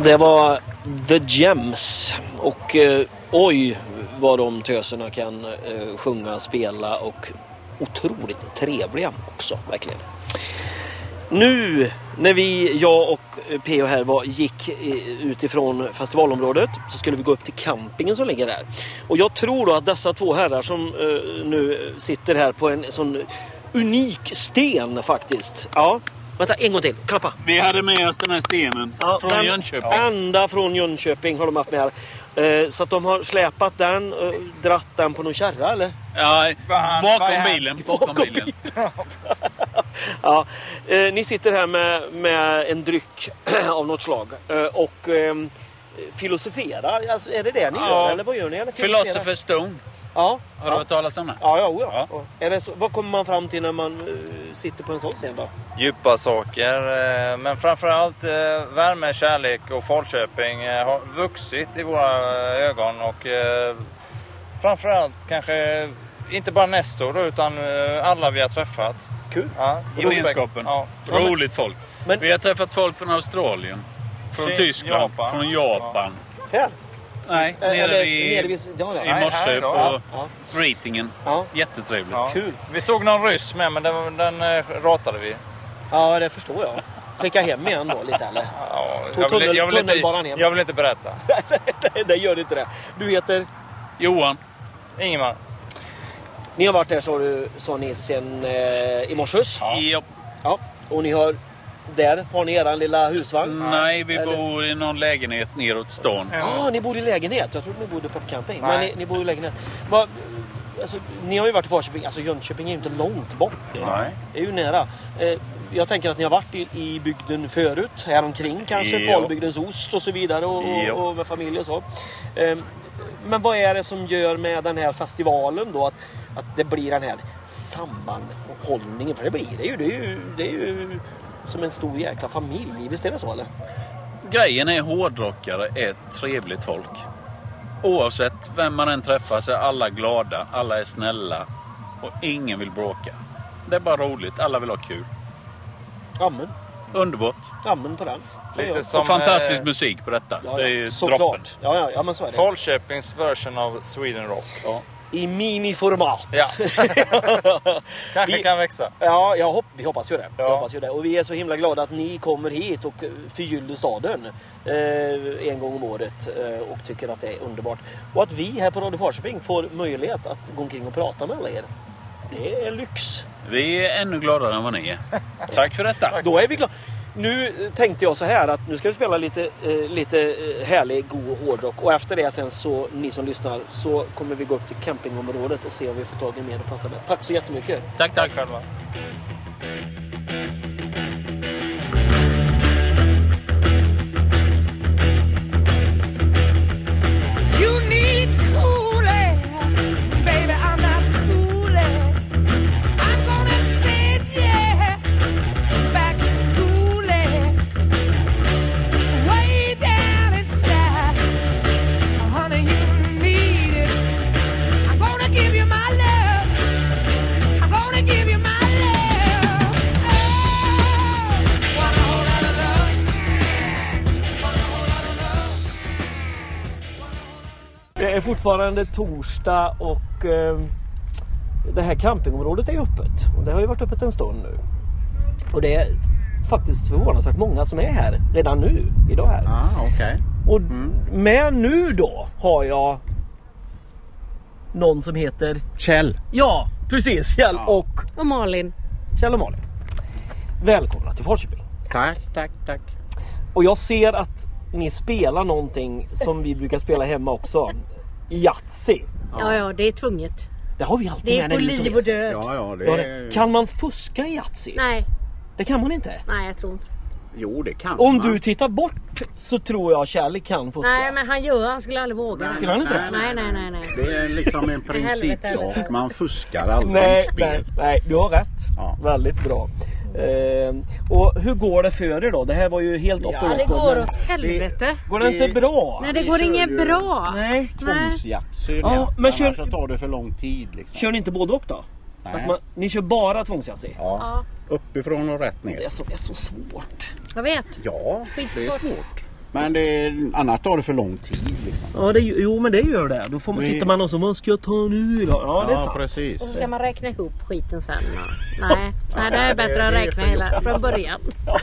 Det var The Gems och eh, oj vad de töserna kan eh, sjunga, spela och otroligt trevliga också, verkligen. Nu när vi, jag och P O här var, gick utifrån festivalområdet så skulle vi gå upp till campingen som ligger där. Och jag tror då att dessa två herrar som eh, nu sitter här på en sån unik sten faktiskt. Ja. Vänta, en gång till. Klappa. Vi hade med oss den här stenen ja, från den Jönköping. Ända från Jönköping har de haft med här. Eh, så att de har släpat den och dratt den på någon kärra, eller? Ja, bakom bilen. Bakom, bakom bilen. bilen. Ja, eh, ni sitter här med, med en dryck av något slag. Eh, och eh, filosoferar. Alltså, är det det ni ja. gör? Eller vad gör ni? Eller Philosopher's Stone. Ja. Har du hört talas om det? Ja, ja, ja. ja. Är det så, vad kommer man fram till när man uh, sitter på en sån scen då? Djupa saker, eh, men framförallt eh, värme, kärlek och Falköping eh, har vuxit i våra ögon och eh, framförallt kanske inte bara Nestor då, utan eh, alla vi har träffat. Kul. Ja, gemenskapen. Ja. Roligt folk. Men... Vi har träffat folk från Australien, från Kina, Tyskland, Japan. från Japan. Ja. Här? Nej, nere, Eller, vid, nere vid, ja, ja. i morse Nej, på ja. ratingen. Ja. Jättetrevligt. Ja. Kul. Vi såg någon ryss med, men den, den äh, ratade vi. Ja, det förstår jag. Skicka hem igen då lite, eller? Ja, Tog jag, vill, tunnel, jag, vill inte, hem. jag vill inte berätta. Nej, det gör inte det. Du heter? Johan. Ingemar. Ni har varit där, så du, sa ni, sen eh, i morses? Ja. Ja. Och ni har... Där har ni er lilla husvagn? Nej, vi eller? bor i någon lägenhet neråt stan. Ja, ah, ni bor i lägenhet. Jag trodde ni bodde på camping. Nej. Men ni, ni bor i lägenhet. Va, alltså, ni har ju varit i Falköping. Alltså Jönköping är ju inte långt bort. Nej. Det är ju nära. Eh, jag tänker att ni har varit i, i bygden förut. Här omkring kanske. Jo. Falbygdens ost och så vidare. Och, och, och med familj och så. Eh, men vad är det som gör med den här festivalen då? Att, att det blir den här sammanhållningen. För det blir det ju. Det är ju... Det är ju som en stor jäkla familj. Visst är det så, eller? Grejen är, hårdrockare är ett trevligt folk. Oavsett vem man än träffar så är alla glada, alla är snälla och ingen vill bråka. Det är bara roligt, alla vill ha kul. Amen. Underbart. Amen på den. Lite som, och fantastisk eh, musik på detta. Ja, ja. Det är ju så droppen. Klart. Ja, ja, ja, men så är det. Falköpings version av Sweden Rock. Ja. I miniformat. Ja. Kanske vi, kan växa. Ja, jag hopp, vi hoppas ju det. Ja. Vi hoppas ju det. Och vi är så himla glada att ni kommer hit och förgyller staden eh, en gång om året eh, och tycker att det är underbart. Och att vi här på Radio Falköping får möjlighet att gå omkring och prata med alla er. Det är lyx. Vi är ännu gladare än vad ni är. Tack för detta. Då är vi glada. Nu tänkte jag så här att nu ska vi spela lite, eh, lite härlig, god hårdrock. Och efter det sen så, ni som lyssnar, så kommer vi gå upp till campingområdet och se om vi får tag i mer att prata med. Tack så jättemycket. Tack, tack själva. Det är fortfarande torsdag och eh, det här campingområdet är öppet. Och det har ju varit öppet en stund nu. Och det är faktiskt förvånansvärt många som är här redan nu, idag här. Ah, okay. Och mm. med nu då har jag någon som heter... Kjell. Ja, precis. Kjell ja. och... Och Malin. Kjell och Malin. Välkomna till Falköping. Tack, tack, tack. Och jag ser att ni spelar någonting som vi brukar spela hemma också. Yatzy. Ja, ja, det är tvunget. Det har vi alltid det är med. på liv och död. Ja, ja, det är... Kan man fuska i Yatzy? Nej. Det kan man inte? Nej, jag tror inte. Jo, det kan Om man. du tittar bort så tror jag Kjell kan fuska. Nej, men han gör, han skulle aldrig våga. Nej, han inte nej, nej, nej, nej, nej. Det är liksom en principsak. Man fuskar aldrig nej, i spel. Nej, nej, du har rätt. Ja. Väldigt bra. Eh, och hur går det för er då? Det här var ju helt ja, ofta. Det går åt helvete. Det, går det inte bra? Nej, det går inget bra. Nej. Tvångsjatzy. Ja, men kör... Annars så tar det för lång tid. Liksom. Kör ni inte både och då? Nej. Man, ni kör bara tvångsjatzy? Ja. ja. Uppifrån och rätt ner. Det är så, det är så svårt. Jag vet. Ja, det är svårt. Men det är, annars tar det för lång tid liksom. Ja, det, jo men det gör det. Då får man, Vi... sitter man och så, vad ska jag ta nu då? Ja, det är ja sant. precis. Och så ska man räkna ihop skiten sen. Och... Nej, nej, det är bättre att räkna hela från början.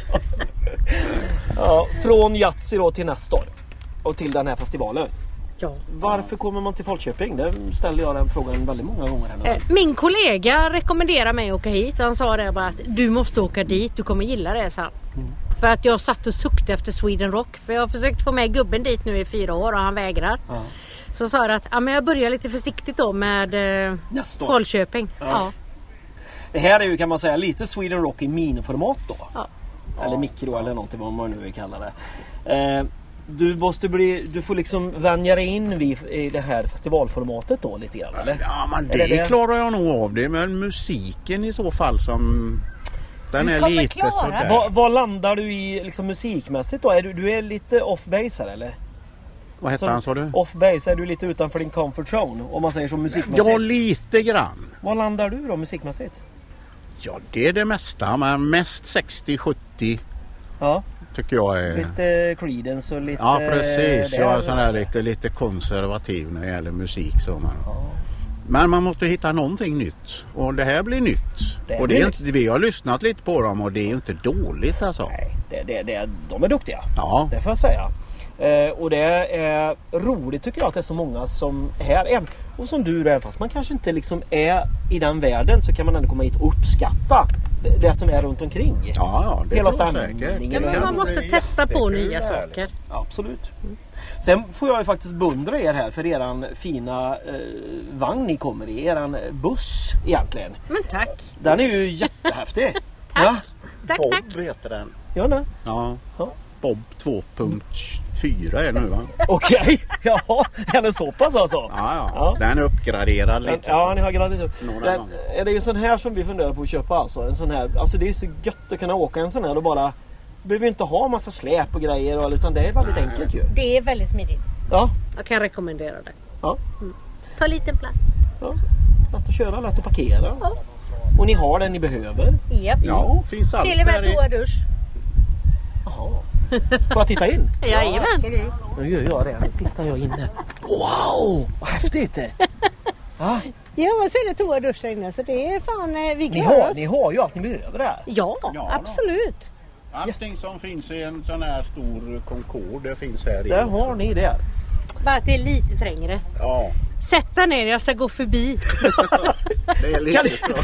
Ja, från Yatzy då till Nestor. Och till den här festivalen. Ja. Varför kommer man till Falköping? Det ställde jag den frågan väldigt många gånger här nu. Eh, Min kollega rekommenderade mig att åka hit. Han sa det bara att du måste åka dit, du kommer gilla det, så. Mm. För att jag satt och suktade efter Sweden Rock. För jag har försökt få med gubben dit nu i fyra år och han vägrar. Ja. Så sa jag att ja, men jag börjar lite försiktigt då med eh, Falköping. Ja. Ja. Det här är ju, kan man säga, lite Sweden Rock i miniformat då. Ja. Eller mikro eller någonting, vad man nu vill kalla det. Eh, du måste bli, du får liksom vänja dig in vid i det här festivalformatet då lite grann, eller? Ja, men det, det klarar jag nog av det. Men musiken i så fall som... Den du är lite sådär. Vad, vad landar du i liksom musikmässigt då? Är du, du är lite off-base här, eller? Vad heter han, sa du? Off-base, är du lite utanför din comfort zone? Om man säger så musikmässigt. Ja, lite grann. Vad landar du då musikmässigt? Ja, det är det mesta. Men mest sextio sjuttio. Ja. Tycker jag är... Lite Creedence och lite... Ja, precis. Jag är sån där här lite, lite konservativ när det gäller musik. Så man... Ja. Men man måste hitta någonting nytt. Och det här blir nytt. Det och det är inte, vi har lyssnat lite på dem och det är inte dåligt alltså. Nej, det, det, det, de är duktiga. Ja. Det får jag säga. Eh, och det är roligt tycker jag att det är så många som här är. Och som du är, fast man kanske inte liksom är i den världen, så kan man ändå komma hit och uppskatta det, det som är runt omkring. Ja, ja det hela tror jag säkert. Ja, men man måste testa på nya saker. Ja, absolut. Mm. Sen får jag ju faktiskt beundra er här för eran fina eh, vagn ni kommer i. Eran buss egentligen. Men tack. Den är ju jättehäftig. Tack. Ja? Tack, Bob tack. heter den. Ja, nej. Ja. ja. Bob två punkt fyra är nu, va? Okej, okay. Ja, är det så pass alltså? Ja, ja, ja. Den är uppgraderad lite. Ja, ni har graderat upp. Den, är det ju sån här som vi funderar på att köpa alltså? En sån här, alltså det är så gött att kunna åka en sån här och bara... behöver inte ha massa släp och grejer, utan det är väldigt Nej. enkelt ju. Det är väldigt smidigt. Ja. Jag kan rekommendera det. Ja. Mm. Ta liten plats. Ja. Lätt att köra, lätt att parkera. Ja. Och ni har den ni behöver. Yep. Ja, finns allt. Till och med toadusch. Jaha. Får jag titta in? Jajamän. Ja, nu gör jag det. Nu tittar jag inne. Wow, vad häftigt det. Ja. Ja, men så är det toadusch inne. Så det är fan, vi ni har, ni har ju allt ni behöver där. Ja, ja absolut. Allting som finns i en sån här stor Concorde, det finns här i. Där har ni det. Bara att det är lite trängre. Ja. Sätt dig ner, jag ska gå förbi. Det är lite så.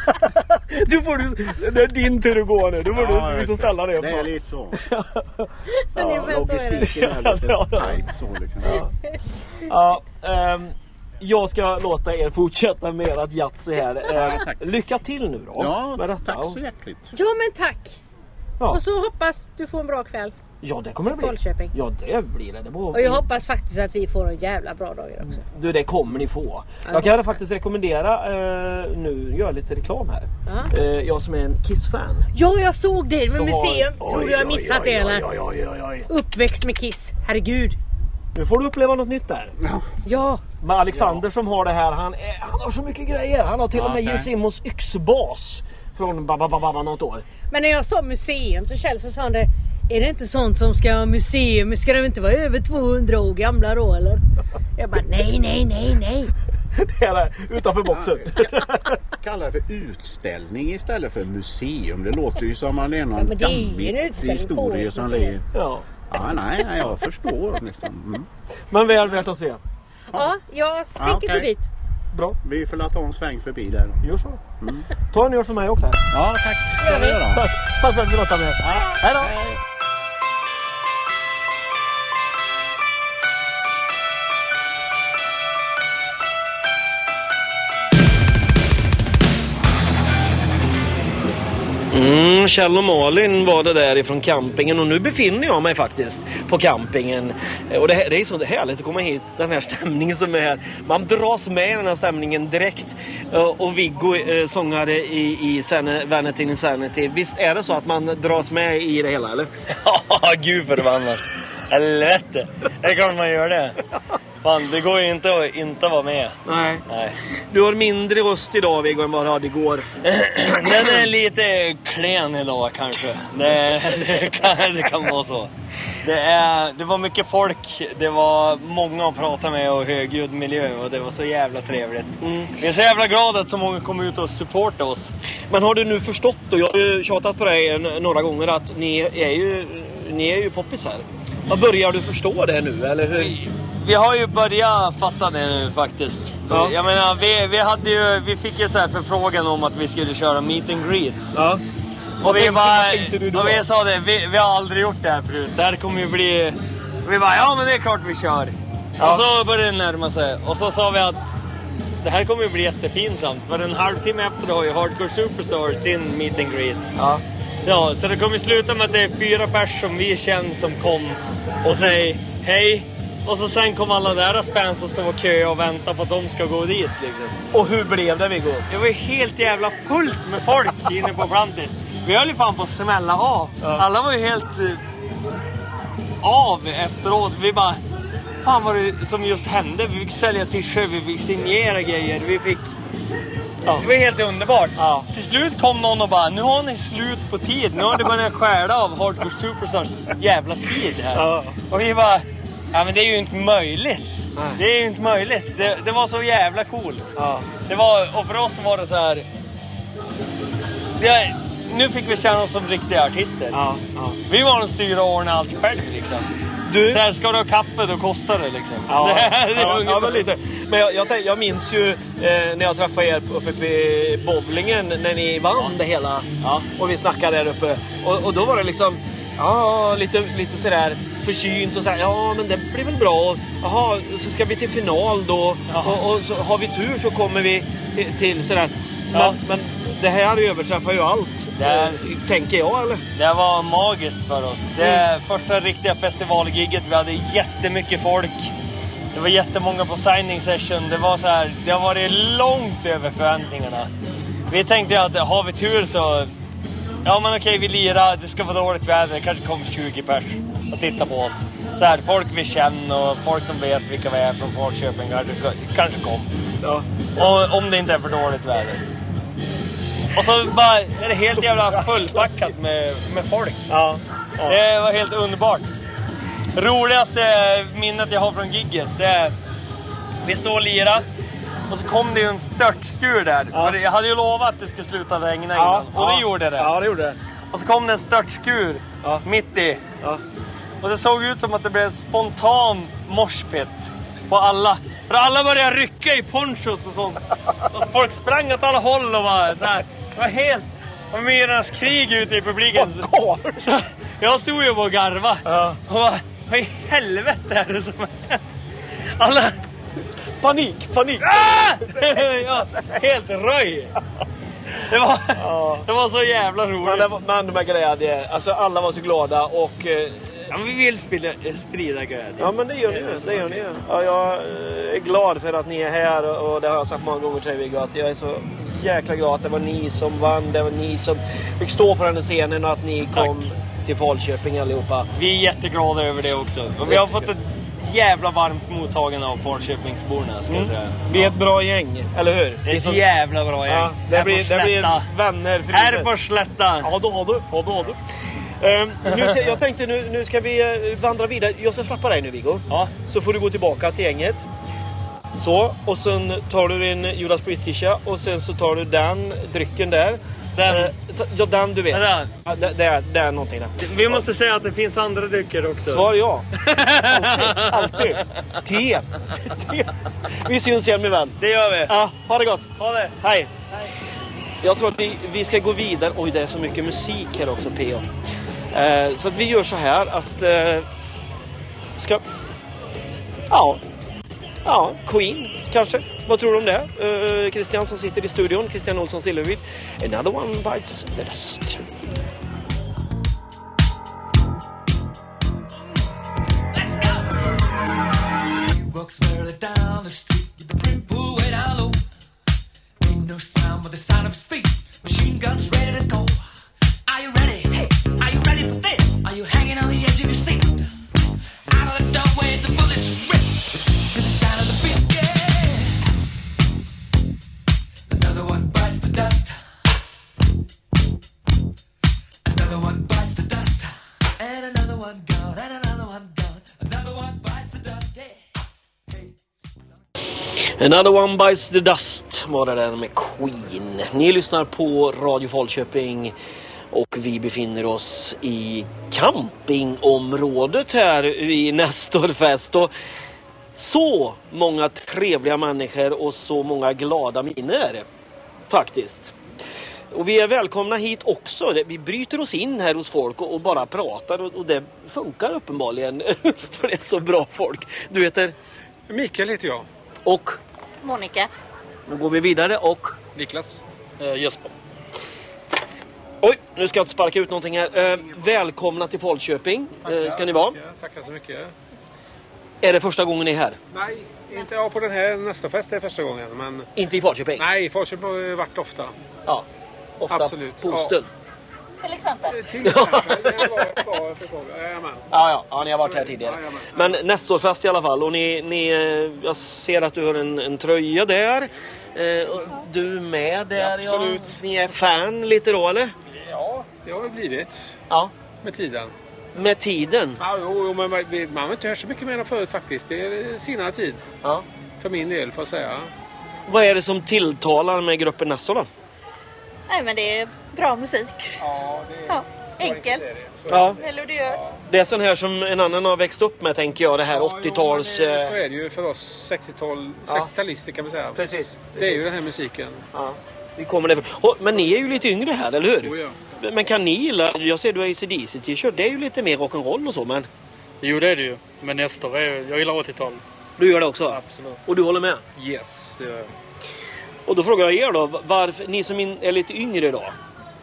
Du får du, det är din tur att gå nu. Du får ja, du liksom ställa dig upp. Det är lite så. Ja, ja, logistiken är lite ja, tajt så liksom. Ja, ja um, jag ska låta er fortsätta med att Yatzy här. Uh, lycka till nu då. Ja, tack så hjärtligt. Ja, men tack. Ja. Och så hoppas du får en bra kväll. Ja, det kommer det bli. Falköping. Ja, det blir det. det och jag hoppas faktiskt att vi får en jävla bra dag också. Du, det kommer ni få. Jag, jag kan faktiskt rekommendera uh, nu, gör lite reklam här. Uh, uh, jag som är en Kiss-fan. Ja, jag såg det med museum. Har... Tror du jag har missat det eller? Oj, oj, oj, oj. Uppväxt med Kiss. Herregud. Nu får du uppleva något nytt där. Ja. Ja. Men Alexander ja. som har det här, han, är, han har så mycket grejer. Han har till ja, och med Gene Simmons yxbas från bababababa något år. Men när jag sa museum till Kjell så sa han det, är det inte sånt som ska ha museum? Ska det inte vara över tvåhundra år gamla då eller? Jag bara nej, nej, nej, nej. Det är det, utanför boxen. Kalla det för utställning istället för museum. Det låter ju som man är någon ja, gammig historia som ligger. Ja. Ja, nej, nej, jag förstår liksom. Mm. Men väl värt att se. Ja, jag tänker ja, okay. gå dit. Bra. Vi får ta en sväng förbi där. Gör så. Mm. Ta en öl för mig också här. Ja, tack. Ska vi göra. Tack. Tack för att du pratade med. Ja. Hej då. Hej. Mm, Kjell och Malin var det där ifrån campingen och nu befinner jag mig faktiskt på campingen och det, det är så härligt att komma hit, den här stämningen som är här, man dras med i den här stämningen direkt och Viggo äh, sångare i, i Vanity Insanity, visst är det så att man dras med i det hela eller? Ja, gud förbannat, helvete, det är klart man gör det. Fan, det går ju inte att inte vara med. Nej. Nej. Du har mindre röst idag, Viggo, än vad du hade igår. Den är lite klen idag kanske. Det, det, kan, det kan vara så. Det, är, det var mycket folk, det var många att prata med och högljudd miljö och det var så jävla trevligt. Mm. Jag är så jävla glad att så många kom ut och supportade oss. Men har du nu förstått, och jag har ju tjatat på dig några gånger, att ni är ju, ni är ju poppis här. Vad börjar du förstå det nu, eller hur? Vi, vi har ju börjat fatta det nu faktiskt. Ja. Jag menar, vi, vi, hade ju, vi fick ju så här förfrågan om att vi skulle köra meet and greets. Ja. Och vi, bara, och vi sa det, vi, vi har aldrig gjort det här förut. Det här kommer ju bli... Vi bara, ja men det är klart vi kör. Ja. Och så började det närma sig. Och så sa vi att det här kommer ju bli jättepinsamt. För en halvtimme efter då har ju Hardcore Superstar sin meet and greet. Ja. Ja, så det kommer sluta med att det är fyra pers som vi känner som kom och säger hej. Och så sen kom alla deras fans att stå och köa och vänta på att de ska gå dit liksom. Och hur blev det, Viggo? Det var ju helt jävla fullt med folk inne på Brantis. Vi höll ju fan på att smälla av. Ja. Alla var ju helt uh, av efteråt. Vi bara, fan vad det som just hände. Vi fick sälja t-shirt, vi fick signera grejer. Vi fick... Ja. Det var helt underbart. Ja. Till slut kom någon och bara, nu har ni slut på tid. Nu har det börjat skära av Hardcore Superstars jävla tid här. Ja. Och vi bara, ja men det är ju inte möjligt. Nej. Det är ju inte möjligt. Det, det var så jävla coolt. Ja. Det var, och för oss var det så här... Det, nu fick vi känna oss som riktiga artister. Ja, ja. Vi var en styra och ordna allt själv liksom. Du? Så här, ska du ha kaffe då kostar det liksom. Ja, det, det ja, ja men lite. Men jag, jag, jag minns ju eh, när jag träffade er uppe i bowlingen när ni vann ja. det hela. Ja. Och vi snackade där uppe. Och, och då var det liksom ja, lite, lite sådär försynt och sådär. Ja men det blir väl bra. Jaha, så ska vi till final då. Ja. Och, och så har vi tur så kommer vi till, till sådär. Men, ja. men det här överträffar ju allt, det, tänker jag, eller? Det var magiskt för oss. Det mm. första riktiga festivalgigget, vi hade jättemycket folk. Det var jättemånga på signing session. Det var så här, det har varit långt över förväntningarna. Vi tänkte att har vi tur så... Ja men okej, vi lirar, det ska vara dåligt väder. Det kanske kommer tjugo pers och titta på oss. Så här, folk vi känner och folk som vet vilka vi är från Falköping kanske kom. Ja. Och om det inte är för dåligt väder. Och så bara är det helt jävla fullpackat med, med folk. Ja, ja. Det var helt underbart. Roligaste minnet jag har från gigget, det är vi står och lira och så kom det ju en störtskur där. Ja. För jag hade ju lovat att det skulle sluta regna innan. Ja, och det ja. gjorde det. Ja, det gjorde det. Och så kom det en störtskur ja. mitt i. Ja. Och det såg ut som att det blev spontan moshpit på alla. För alla började rycka i ponchos och sånt. Och folk sprang åt alla håll och var så här. Det var helt... Det var myrornas krig ute i publiken. Så, jag stod ju på och garva. Ja. Och bara, vad i helvete är det som är? Alla... Panik, panik. Ah! Ja, helt röj. Det var, ja. det var så jävla roligt. Men, var, men med glädje. Alltså alla var så glada och... Eh, ja, men vi vill sprida, sprida glädje. Ja, men det gör ni. Det gör ni. Ja, jag är glad för att ni är här och det har jag sagt många gånger till Viggo att jag är så jäkla glad att det var ni som vann. Det var ni som fick stå på den här scenen och att ni kom Tack. till Falköping allihopa. Vi är jätteglada över det också. Och vi har fått ett jävla varmt mottagande av Falköpingsborna, ska jag säga. Vi är ett bra gäng, eller hur? Det är ett så... jävla bra gäng. Ja, det, blir, det blir vänner för Är på slätta. Ja, då har du. Ja, då har du. Um, nu, jag tänkte nu, nu ska vi vandra vidare. Jag ska släppa dig nu, Viggo. Ja. Så får du gå tillbaka till gänget. Så, och sen tar du din Judas Priest t-shirt och sen så tar du den drycken där. Den. Uh, ja, den du vet. Den. Ja, det, det, är, det är någonting där. Vi måste säga att det finns andra drycker också. Svar ja. Alltid. Alltid. Te. Te. Vi syns igen, min vän. Det gör vi. Ja, ha det gott. Ha det. Hej. Hej. Jag tror att vi, vi ska gå vidare. Oj, det är så mycket musik här också, P O. Uh, så att vi gör så här att... Uh, ska... Ja... Ja, Queen kanske. Vad tror du om det? Uh, Christian som sitter i studion, Christian Olsson Silvervid. Another one bites the dust. Let's go! He walks merrily down the street with the brim pulled way down low. Ain't no sound but the sound of his feet. Machine guns ready to go. Are you ready? Hey, are you ready for this? Are you hanging on the edge of your seat? Out of the doorway the bullets rip. Another one bites the dust. Another one bites the dust. And another one gone. And another Another One Bites the Dust var det där med Queen. Ni lyssnar på Radio Falköping och vi befinner oss i campingområdet här i Nestorfest. Och så många trevliga människor och så många glada miner faktiskt. Och vi är välkomna hit också. Vi bryter oss in här hos folk och bara pratar och det funkar uppenbarligen för det är så bra folk. Du heter? Mikael heter jag. Och? Monica. Nu går vi vidare och? Niklas. Uh, Jesper. Oj, nu ska jag inte sparka ut någonting här. Uh, välkomna till Falköping. Uh, ska ni vara? Mycket. Tackar så mycket. Är det första gången ni är här? Nej, inte jag på den här nästa fest är första gången. Men... Inte i Falköping? Nej, i Falköping har jag varit ofta. Ja, ofta absolut. Posten. Ja. Till exempel. Till exempel. Det var bra för fråga. Jajamän. Ja, ja, ja, ni har varit här tidigare. Jajamän. Men Nestorfest i alla fall. Och ni, ni, jag ser att du har en, en tröja där. Eh, och du är med där. Ja, absolut. Ja. Ni är fan lite då, eller? Ja, det har vi blivit. Ja. Med tiden. Med tiden? Ja, jo, men man, man har inte hört så mycket mer än förut faktiskt. Det är senare tid. Ja. För min del, får jag säga. Vad är det som tilltalar med gruppen Nestor då? Nej, men det är bra musik. Ja, det är... Ja, enkelt. Ja. Melodiöst. Det är sån här som en annan har växt upp med, tänker jag. Det här ja, åttio-tals... Jo, det, så är det ju för oss sextiotal, Ja. sextiotalister kan man säga. Precis. Precis. Det är ju den här musiken. Ja. Vi kommer därför. Oh, men ni är ju lite yngre här, eller hur? Oh, ja. Men kan ni gilla... Jag ser du har A C D C t-shirt. Det är ju lite mer rock'n'roll och så, men... Jo, det är det ju. Men Nestor är... Jag gillar åttio-tal. Du gör det också? Absolut. Och du håller med? Yes, det gör jag. Och då frågar jag er då, varför, ni som är lite yngre då,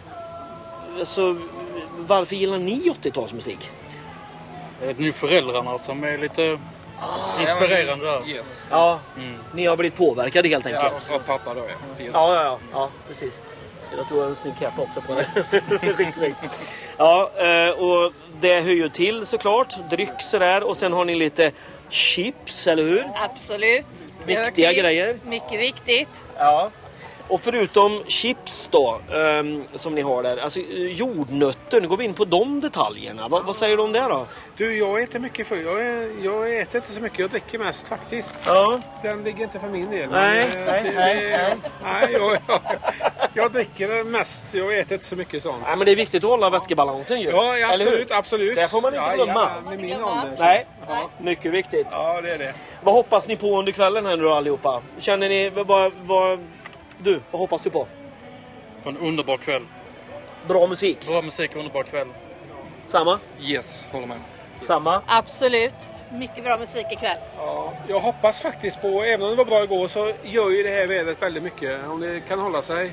alltså, varför gillar ni åttio-talsmusik? Det är nu föräldrarna som är lite ah, inspirerande där. Yes. Ja, mm. Ni har blivit påverkade helt enkelt. Ja, och pappa då, ja. Ja, ja, ja, ja, precis. Ser att du har en snygg kappa också på dig. Riktigt. Ja, och det hör ju till såklart, dryck sådär, och sen har ni lite chips, eller hur? Absolut. Viktiga grejer. Mycket viktigt. Ja. Och förutom chips då, um, som ni har där, alltså jordnötter, nu går vi in på de detaljerna. Va, vad säger du om det då? Du, jag är inte mycket för, jag, är, jag äter inte så mycket, jag dricker mest faktiskt. Ja. Den ligger inte för min del. Nej, men, nej, det, nej, det, nej. nej jag, jag, jag dricker mest, jag äter inte så mycket sånt. Nej, men det är viktigt att hålla vätskebalansen ju. Ja, ja absolut, eller hur? absolut. Det får man inte ja, glömma. Ja, med min ålder. Nej, ja. Mycket viktigt. Ja, det är det. Vad hoppas ni på under kvällen här nu då allihopa? Känner ni, vad, vad, du, vad hoppas du på? På en underbar kväll. Bra musik? Bra musik och underbar kväll. Samma? Yes, håller med. Samma? Absolut. Mycket bra musik ikväll. Ja, jag hoppas faktiskt på, även om det var bra igår, så gör ju det här vädret väldigt mycket. Om det kan hålla sig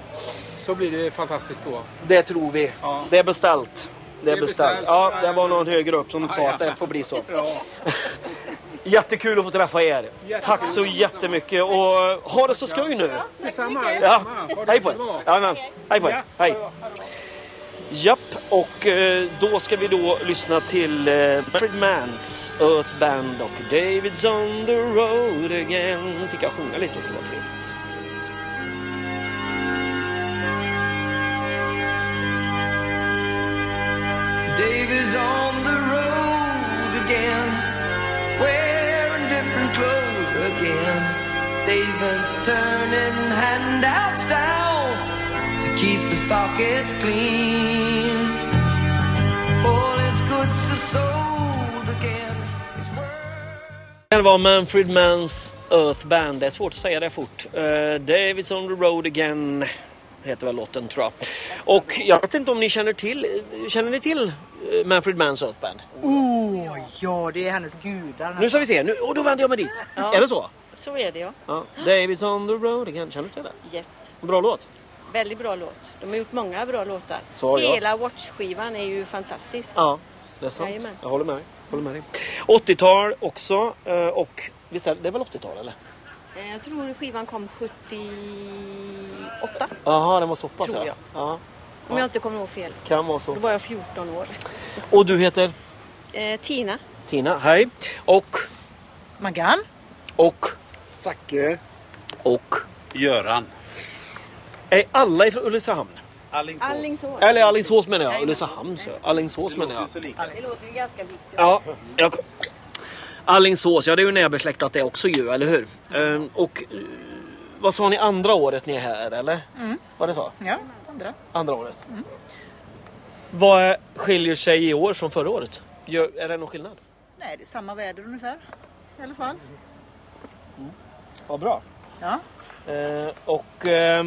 så blir det fantastiskt då. Det tror vi. Ja. Det är beställt. Det är, det är beställt. beställt. Ja, det var någon högre upp som ja, sa ja. Att det får bli så. Ja. Jättekul att få träffa er. Jättekul. Tack så jättemycket och ha det så skoj nu. Detsamma. Ja. Hej på er. Ja, men. Hej på er. Hej. Japp, och eh, då ska vi då lyssna till eh, Manfred Manns Earth Band och David's on the road again. Fick jag sjunga lite också, vad trevligt. David's on the road again, wearing different clothes again. David's turning handouts down to keep his pockets clean. All his goods are sold again. Det var Manfred Manns Earth Band. Det är svårt att säga det fort. Uh, David's on the road again heter väl låten, tror jag. Och jag vet inte om ni känner till Känner ni till uh, Manfred Manns Earth Band? Oh, ja, det är hennes gudar. Nu ska vi se. Nu, och då vänder jag mig dit. Ja. Är det så? Så är det, ja. Ja. David's on the road again. Känner du till det? Yes. Bra låt. Väldigt bra låt. De har gjort många bra låtar. Så, ja. Hela Watch-skivan är ju fantastisk. Ja, det är sant. Jajamän. Jag håller med dig. Håller med dig. åttio-tal också. Och visst är det, det är väl åttio-tal, eller? Jag tror skivan kom sjuttioåtta. Jaha, den var så pass. Tror jag. Ja. Om jag inte kommer ihåg fel. Kan vara så. Då var jag fjorton år. Och du heter? Eh, Tina. Tina, hej. Och? Magan. Och? Zacke. Och? Göran. Är alla ifrån Ulricehamn? Alingsås. Alingsås. Eller Alingsås menar jag. Ulricehamn så. Alingsås menar jag. Det låter ju ganska likt. Ja, jag... Alingsås, ja det är ju närbesläktat det också ju, eller hur? Ehm, och eh, vad sa ni andra året ni är här, eller? Mm. Var det så? Ja, andra. Andra året. Mm. Vad skiljer sig i år från förra året? Gör, är det någon skillnad? Nej, det är samma väder ungefär. I alla fall. Vad bra. Ja. Eh, och eh,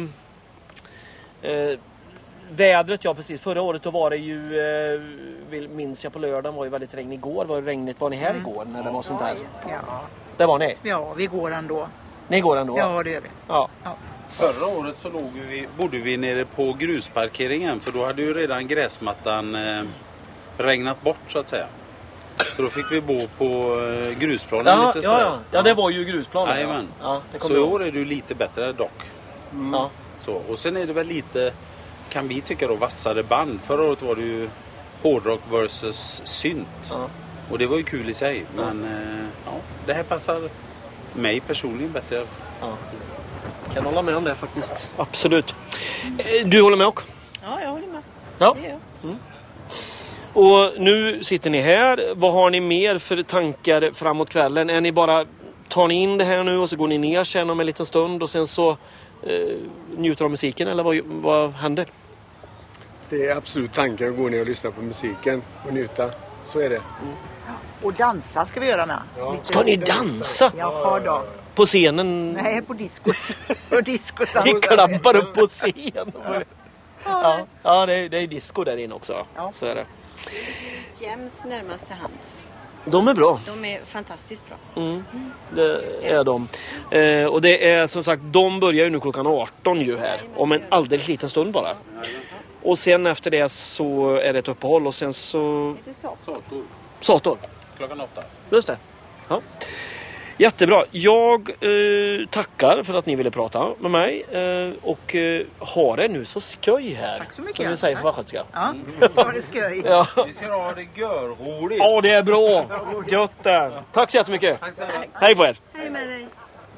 eh, vädret, ja precis. Förra året då var det ju, eh, vill- minns jag på lördagen, var ju väldigt regn igår. Var det regnigt? Var ni här Mm. igår när det var sånt här? Ja. Det var ni? Ja, vi går ändå. Ni går ändå? Ja, det gör vi. Ja. Förra året så låg vi, bodde vi nere på grusparkeringen för då hade ju redan gräsmattan eh, regnat bort så att säga. Så då fick vi bo på eh, grusplanen Ja, lite så ja, här. ja. Ja, det var ju grusplanen. Jajamän. Ja, det Så kommer i jag ihåg. år är det ju lite bättre dock. Mm. Ja. Så, och sen är det väl lite, kan vi tycka då, vassare band. Förra året var det ju hårdrock versus synt. Ja. Och det var ju kul i sig. Men eh, ja, det här passar mig personligen bättre. Ja. Kan hålla med om det faktiskt. Absolut. Eh, Du håller med också? Ja, jag håller med. Ja. Det gör jag. Mm. Och nu sitter ni här. Vad har ni mer för tankar framåt kvällen? Är ni bara, tar ni in det här nu och så går ni ner sen om en liten stund och sen så eh, njuter av musiken, eller vad, vad händer? Det är absolut tanken att gå ner och lyssna på musiken och njuta. Så är det. Och dansa ska vi göra med. Lite Ska ni dansa? Jaha då. På scenen? Nej, på diskot. på diskot Ni dansar vi. klappar upp på scen. Ja, ja det, är, det är disco där inne också. Ja. Så är det. Gems närmast till hands. De är bra. De är fantastiskt bra. Mm, det är de. Eh, och det är som sagt, de börjar ju nu klockan arton ju här. Om en alldeles liten stund bara. Och sen efter det så är det ett uppehåll och sen så... Det är så. Sator. Klockan åtta. Just det. Ja. Jättebra. Jag eh, tackar för att ni ville prata med mig. Eh, och eh, ha det nu så skoj här. Tack så mycket. Som vi säger på västgötska. Ja, var det skoj. Ja. Vi ska ha det görroligt. Ja, det är bra. Gött där. Tack så jättemycket. Tack så mycket. Hej på er. Hej med dig.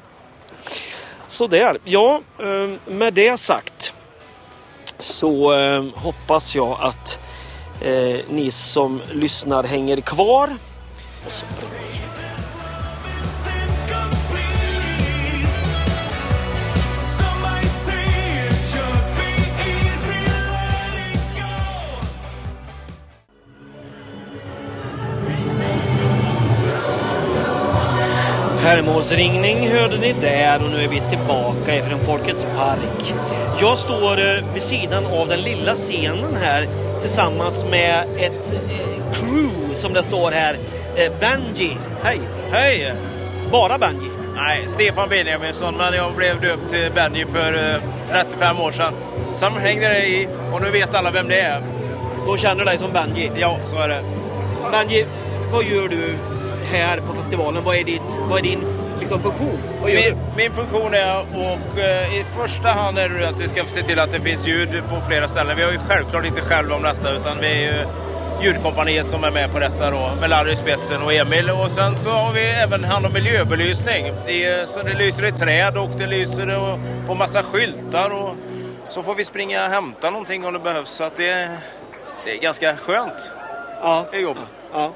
Så där. Ja, eh, med det sagt så eh, hoppas jag att eh, ni som lyssnar hänger kvar. Och så Herremålsringning hörde ni där och nu är vi tillbaka ifrån Folkets park. Jag står eh, vid sidan av den lilla scenen här tillsammans med ett eh, crew som det står här. Eh, Benji, hej. Hej! Bara Benji? Nej, Stefan Benjaminsson, men jag blev döpt till Benji för eh, trettiofem år sedan. Sen hängde det i och nu vet alla vem det är. Då känner du dig som Benji? Ja, så är det. Benji, vad gör du här på festivalen? Vad är, ditt, vad är din liksom, funktion? Vad gör Min, du? min funktion är och eh, i första hand är det att vi ska se till att det finns ljud på flera ställen. Vi har ju självklart inte själva om detta utan vi är ju ljudkompaniet som är med på detta då, med Larry i spetsen och Emil. Och sen så har vi även hand om miljöbelysning. Det, så det lyser i träd och det lyser och, på massa skyltar och så får vi springa och hämta någonting om det behövs. Så att det, det är ganska skönt. Ja. Det är jobb. Ja.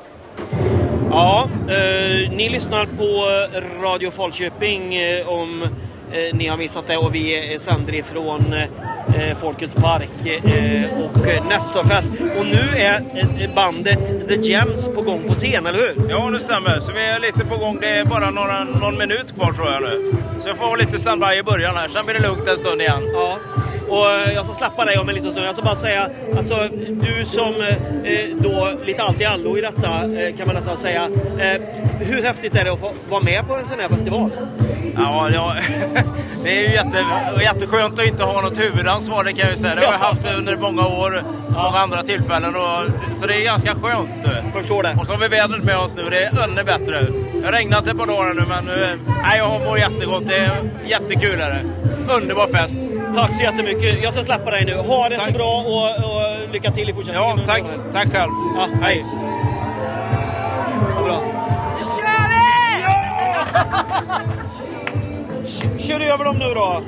Ja, eh, ni lyssnar på Radio Falköping eh, om eh, ni har missat det och vi sänder ifrån eh, Folkets park eh, och eh, Nestorfest. Och nu är eh, bandet The Gems på gång på scen, eller hur? Ja, det stämmer. Så vi är lite på gång. Det är bara några, någon minut kvar tror jag nu. Så jag får ha lite standby i början här. Sen blir det lugnt en stund igen. Ja. Och jag ska släppa dig om en liten stund. Jag ska bara säga, alltså du som eh, då lite allt i allo i detta eh, kan man nästan säga. Eh, hur häftigt är det att få vara med på en sån här festival? Ja, ja det är ju jätte, jätteskönt att inte ha något huvudansvar, det kan jag ju säga. Det har jag haft under många år, många andra tillfällen. Och, så det är ganska skönt. Förstår det. Och så har vi vädret med oss nu, det är ännu bättre. Det har regnat ett par dagar nu, men nej, jag mår jättegott. Det är jättekul. Är det. Underbar fest. Tack så jättemycket. Jag ska släppa dig nu. Ha det tack. Så bra och, och lycka till i fortsättningen. Ja, tack, tack själv. Ja, hej. Vad bra. Nu kör vi! Kör över dem nu då.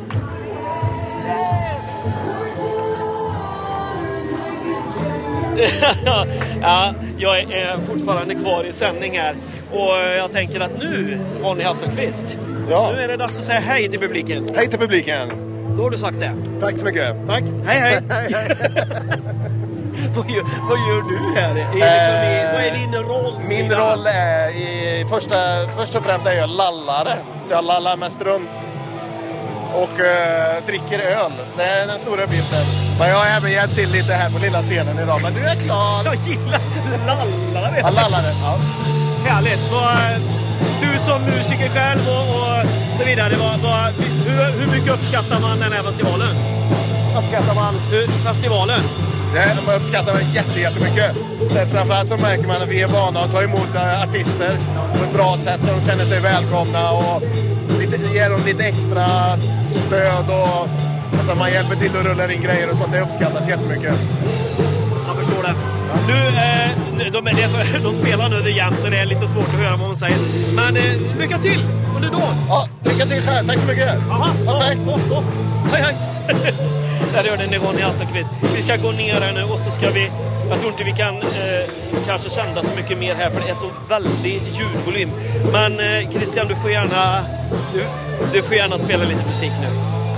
Ja, jag är fortfarande kvar i sändning här. Och jag tänker att nu, Ronny Hasselqvist, ja. nu är det dags att säga hej till publiken. Hej till publiken. Då har du sagt det. Tack så mycket. Tack. Hej, hej. hej, hej. vad, gör, vad gör du här? Är liksom i, vad är din roll? Min roll är i första, först och främst är jag lallare. Så jag lallar mest runt. Och uh, dricker öl. Det är den stora uppgiften. Men jag har även hjälpt till lite här på lilla scenen idag. Men du är klar. Jag gillar lallare. Ja, lallare. Ja. Härligt. Så, du som musiker själv och, och så vidare. Vad, vad, hur, hur mycket uppskattar man den här festivalen? Uppskattar man? Hur, festivalen? Det, man uppskattar man jätte, jättemycket. Framförallt så märker man att vi är vana att ta emot artister på ett bra sätt så de känner sig välkomna och lite, ger dem lite extra stöd och alltså man hjälper till att rulla in grejer och sånt. Det uppskattas jättemycket. Jag förstår det. Nu, eh, de, de, de spelar nu igen så det är lite svårt att höra vad de säger. Men eh, lycka till under dagen. Ja, lycka till själv. Tack så mycket. Aha, perfekt. Oh, oh, oh. Hej, hej. Där hörde ni Ronny Hasselqvist. Vi ska gå ner här nu och så ska vi... Jag tror inte vi kan eh, kanske sända så mycket mer här för det är så väldigt ljudvolym. Men eh, Christian, du får gärna... Du, du får gärna spela lite musik nu.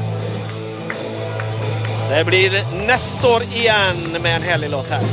Det blir Nestor igen med en härlig låt här.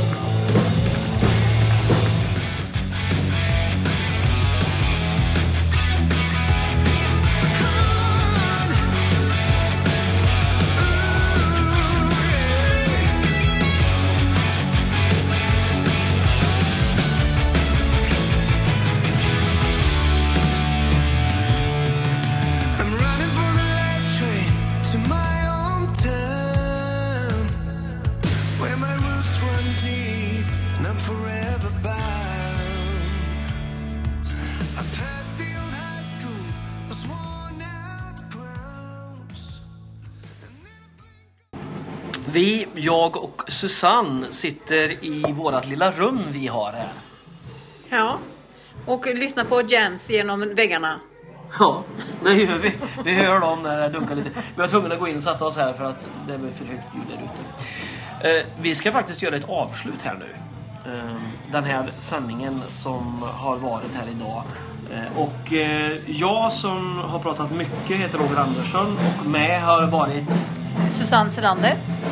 Vi, jag och Susanne sitter i vårat lilla rum vi har här. Ja, och lyssna på jams genom väggarna. Ja, det gör vi. Vi hör dem när det dunkar lite. Vi var tvungna att gå in och sätta oss här för att det var för högt ljud där ute. Eh, vi ska faktiskt göra ett avslut här nu. Eh, den här sändningen som har varit här idag. Eh, och eh, jag som har pratat mycket heter Roger Andersson och med har varit Susanne Selander.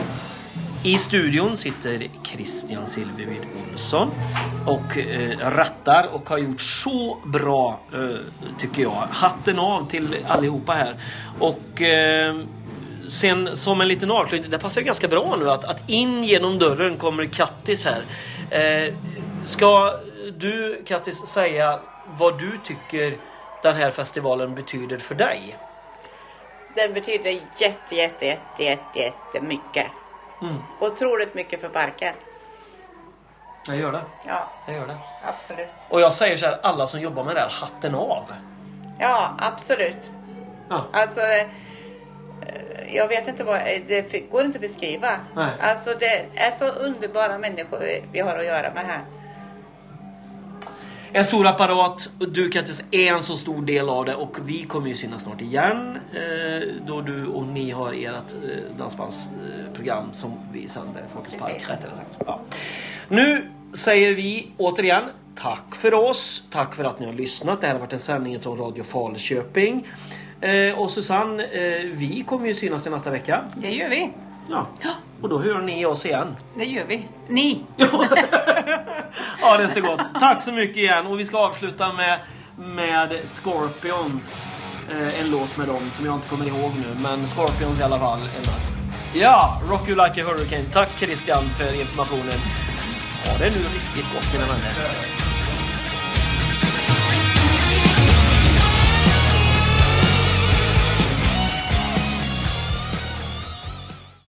I studion sitter Christian Silvervid Olsson och eh, rattar och har gjort så bra eh, tycker jag. Hatten av till allihopa här. Och eh, sen som en liten avslutning, det passar ganska bra nu att, att in genom dörren kommer Kattis här. Eh, ska du Kattis säga vad du tycker den här festivalen betyder för dig? Den betyder jätte, jätte, jätte, jätte, jätte mycket. Mm. Otroligt mycket för parken. Jag gör det. Ja, jag gör det. Absolut. Och jag säger så här, alla som jobbar med det här, hatten av. Ja, absolut. Ja. Alltså, jag vet inte vad, det går inte att beskriva. Nej. Alltså, det är så underbara människor vi har att göra med här. En stor apparat, du Kattis är en så stor del av det och vi kommer ju synas snart igen eh, då du och ni har ert eh, dansbandsprogram eh, som vi sänder Folkets Park, rättare sagt. Ja. Nu säger vi återigen tack för oss, tack för att ni har lyssnat. Det här har varit en sändning från Radio Falköping. Eh, och Susanne, eh, vi kommer ju synas i nästa vecka. Det gör vi. Ja, och då hör ni oss igen. Det gör vi. Ni. Ja, det är så gott. Tack så mycket igen. Och vi ska avsluta med, med Scorpions. Eh, en låt med dem som jag inte kommer ihåg nu. Men Scorpions i alla fall. Ja, Rock You Like a Hurricane. Tack Christian för informationen. Ja, det är nu riktigt gott mina vänner.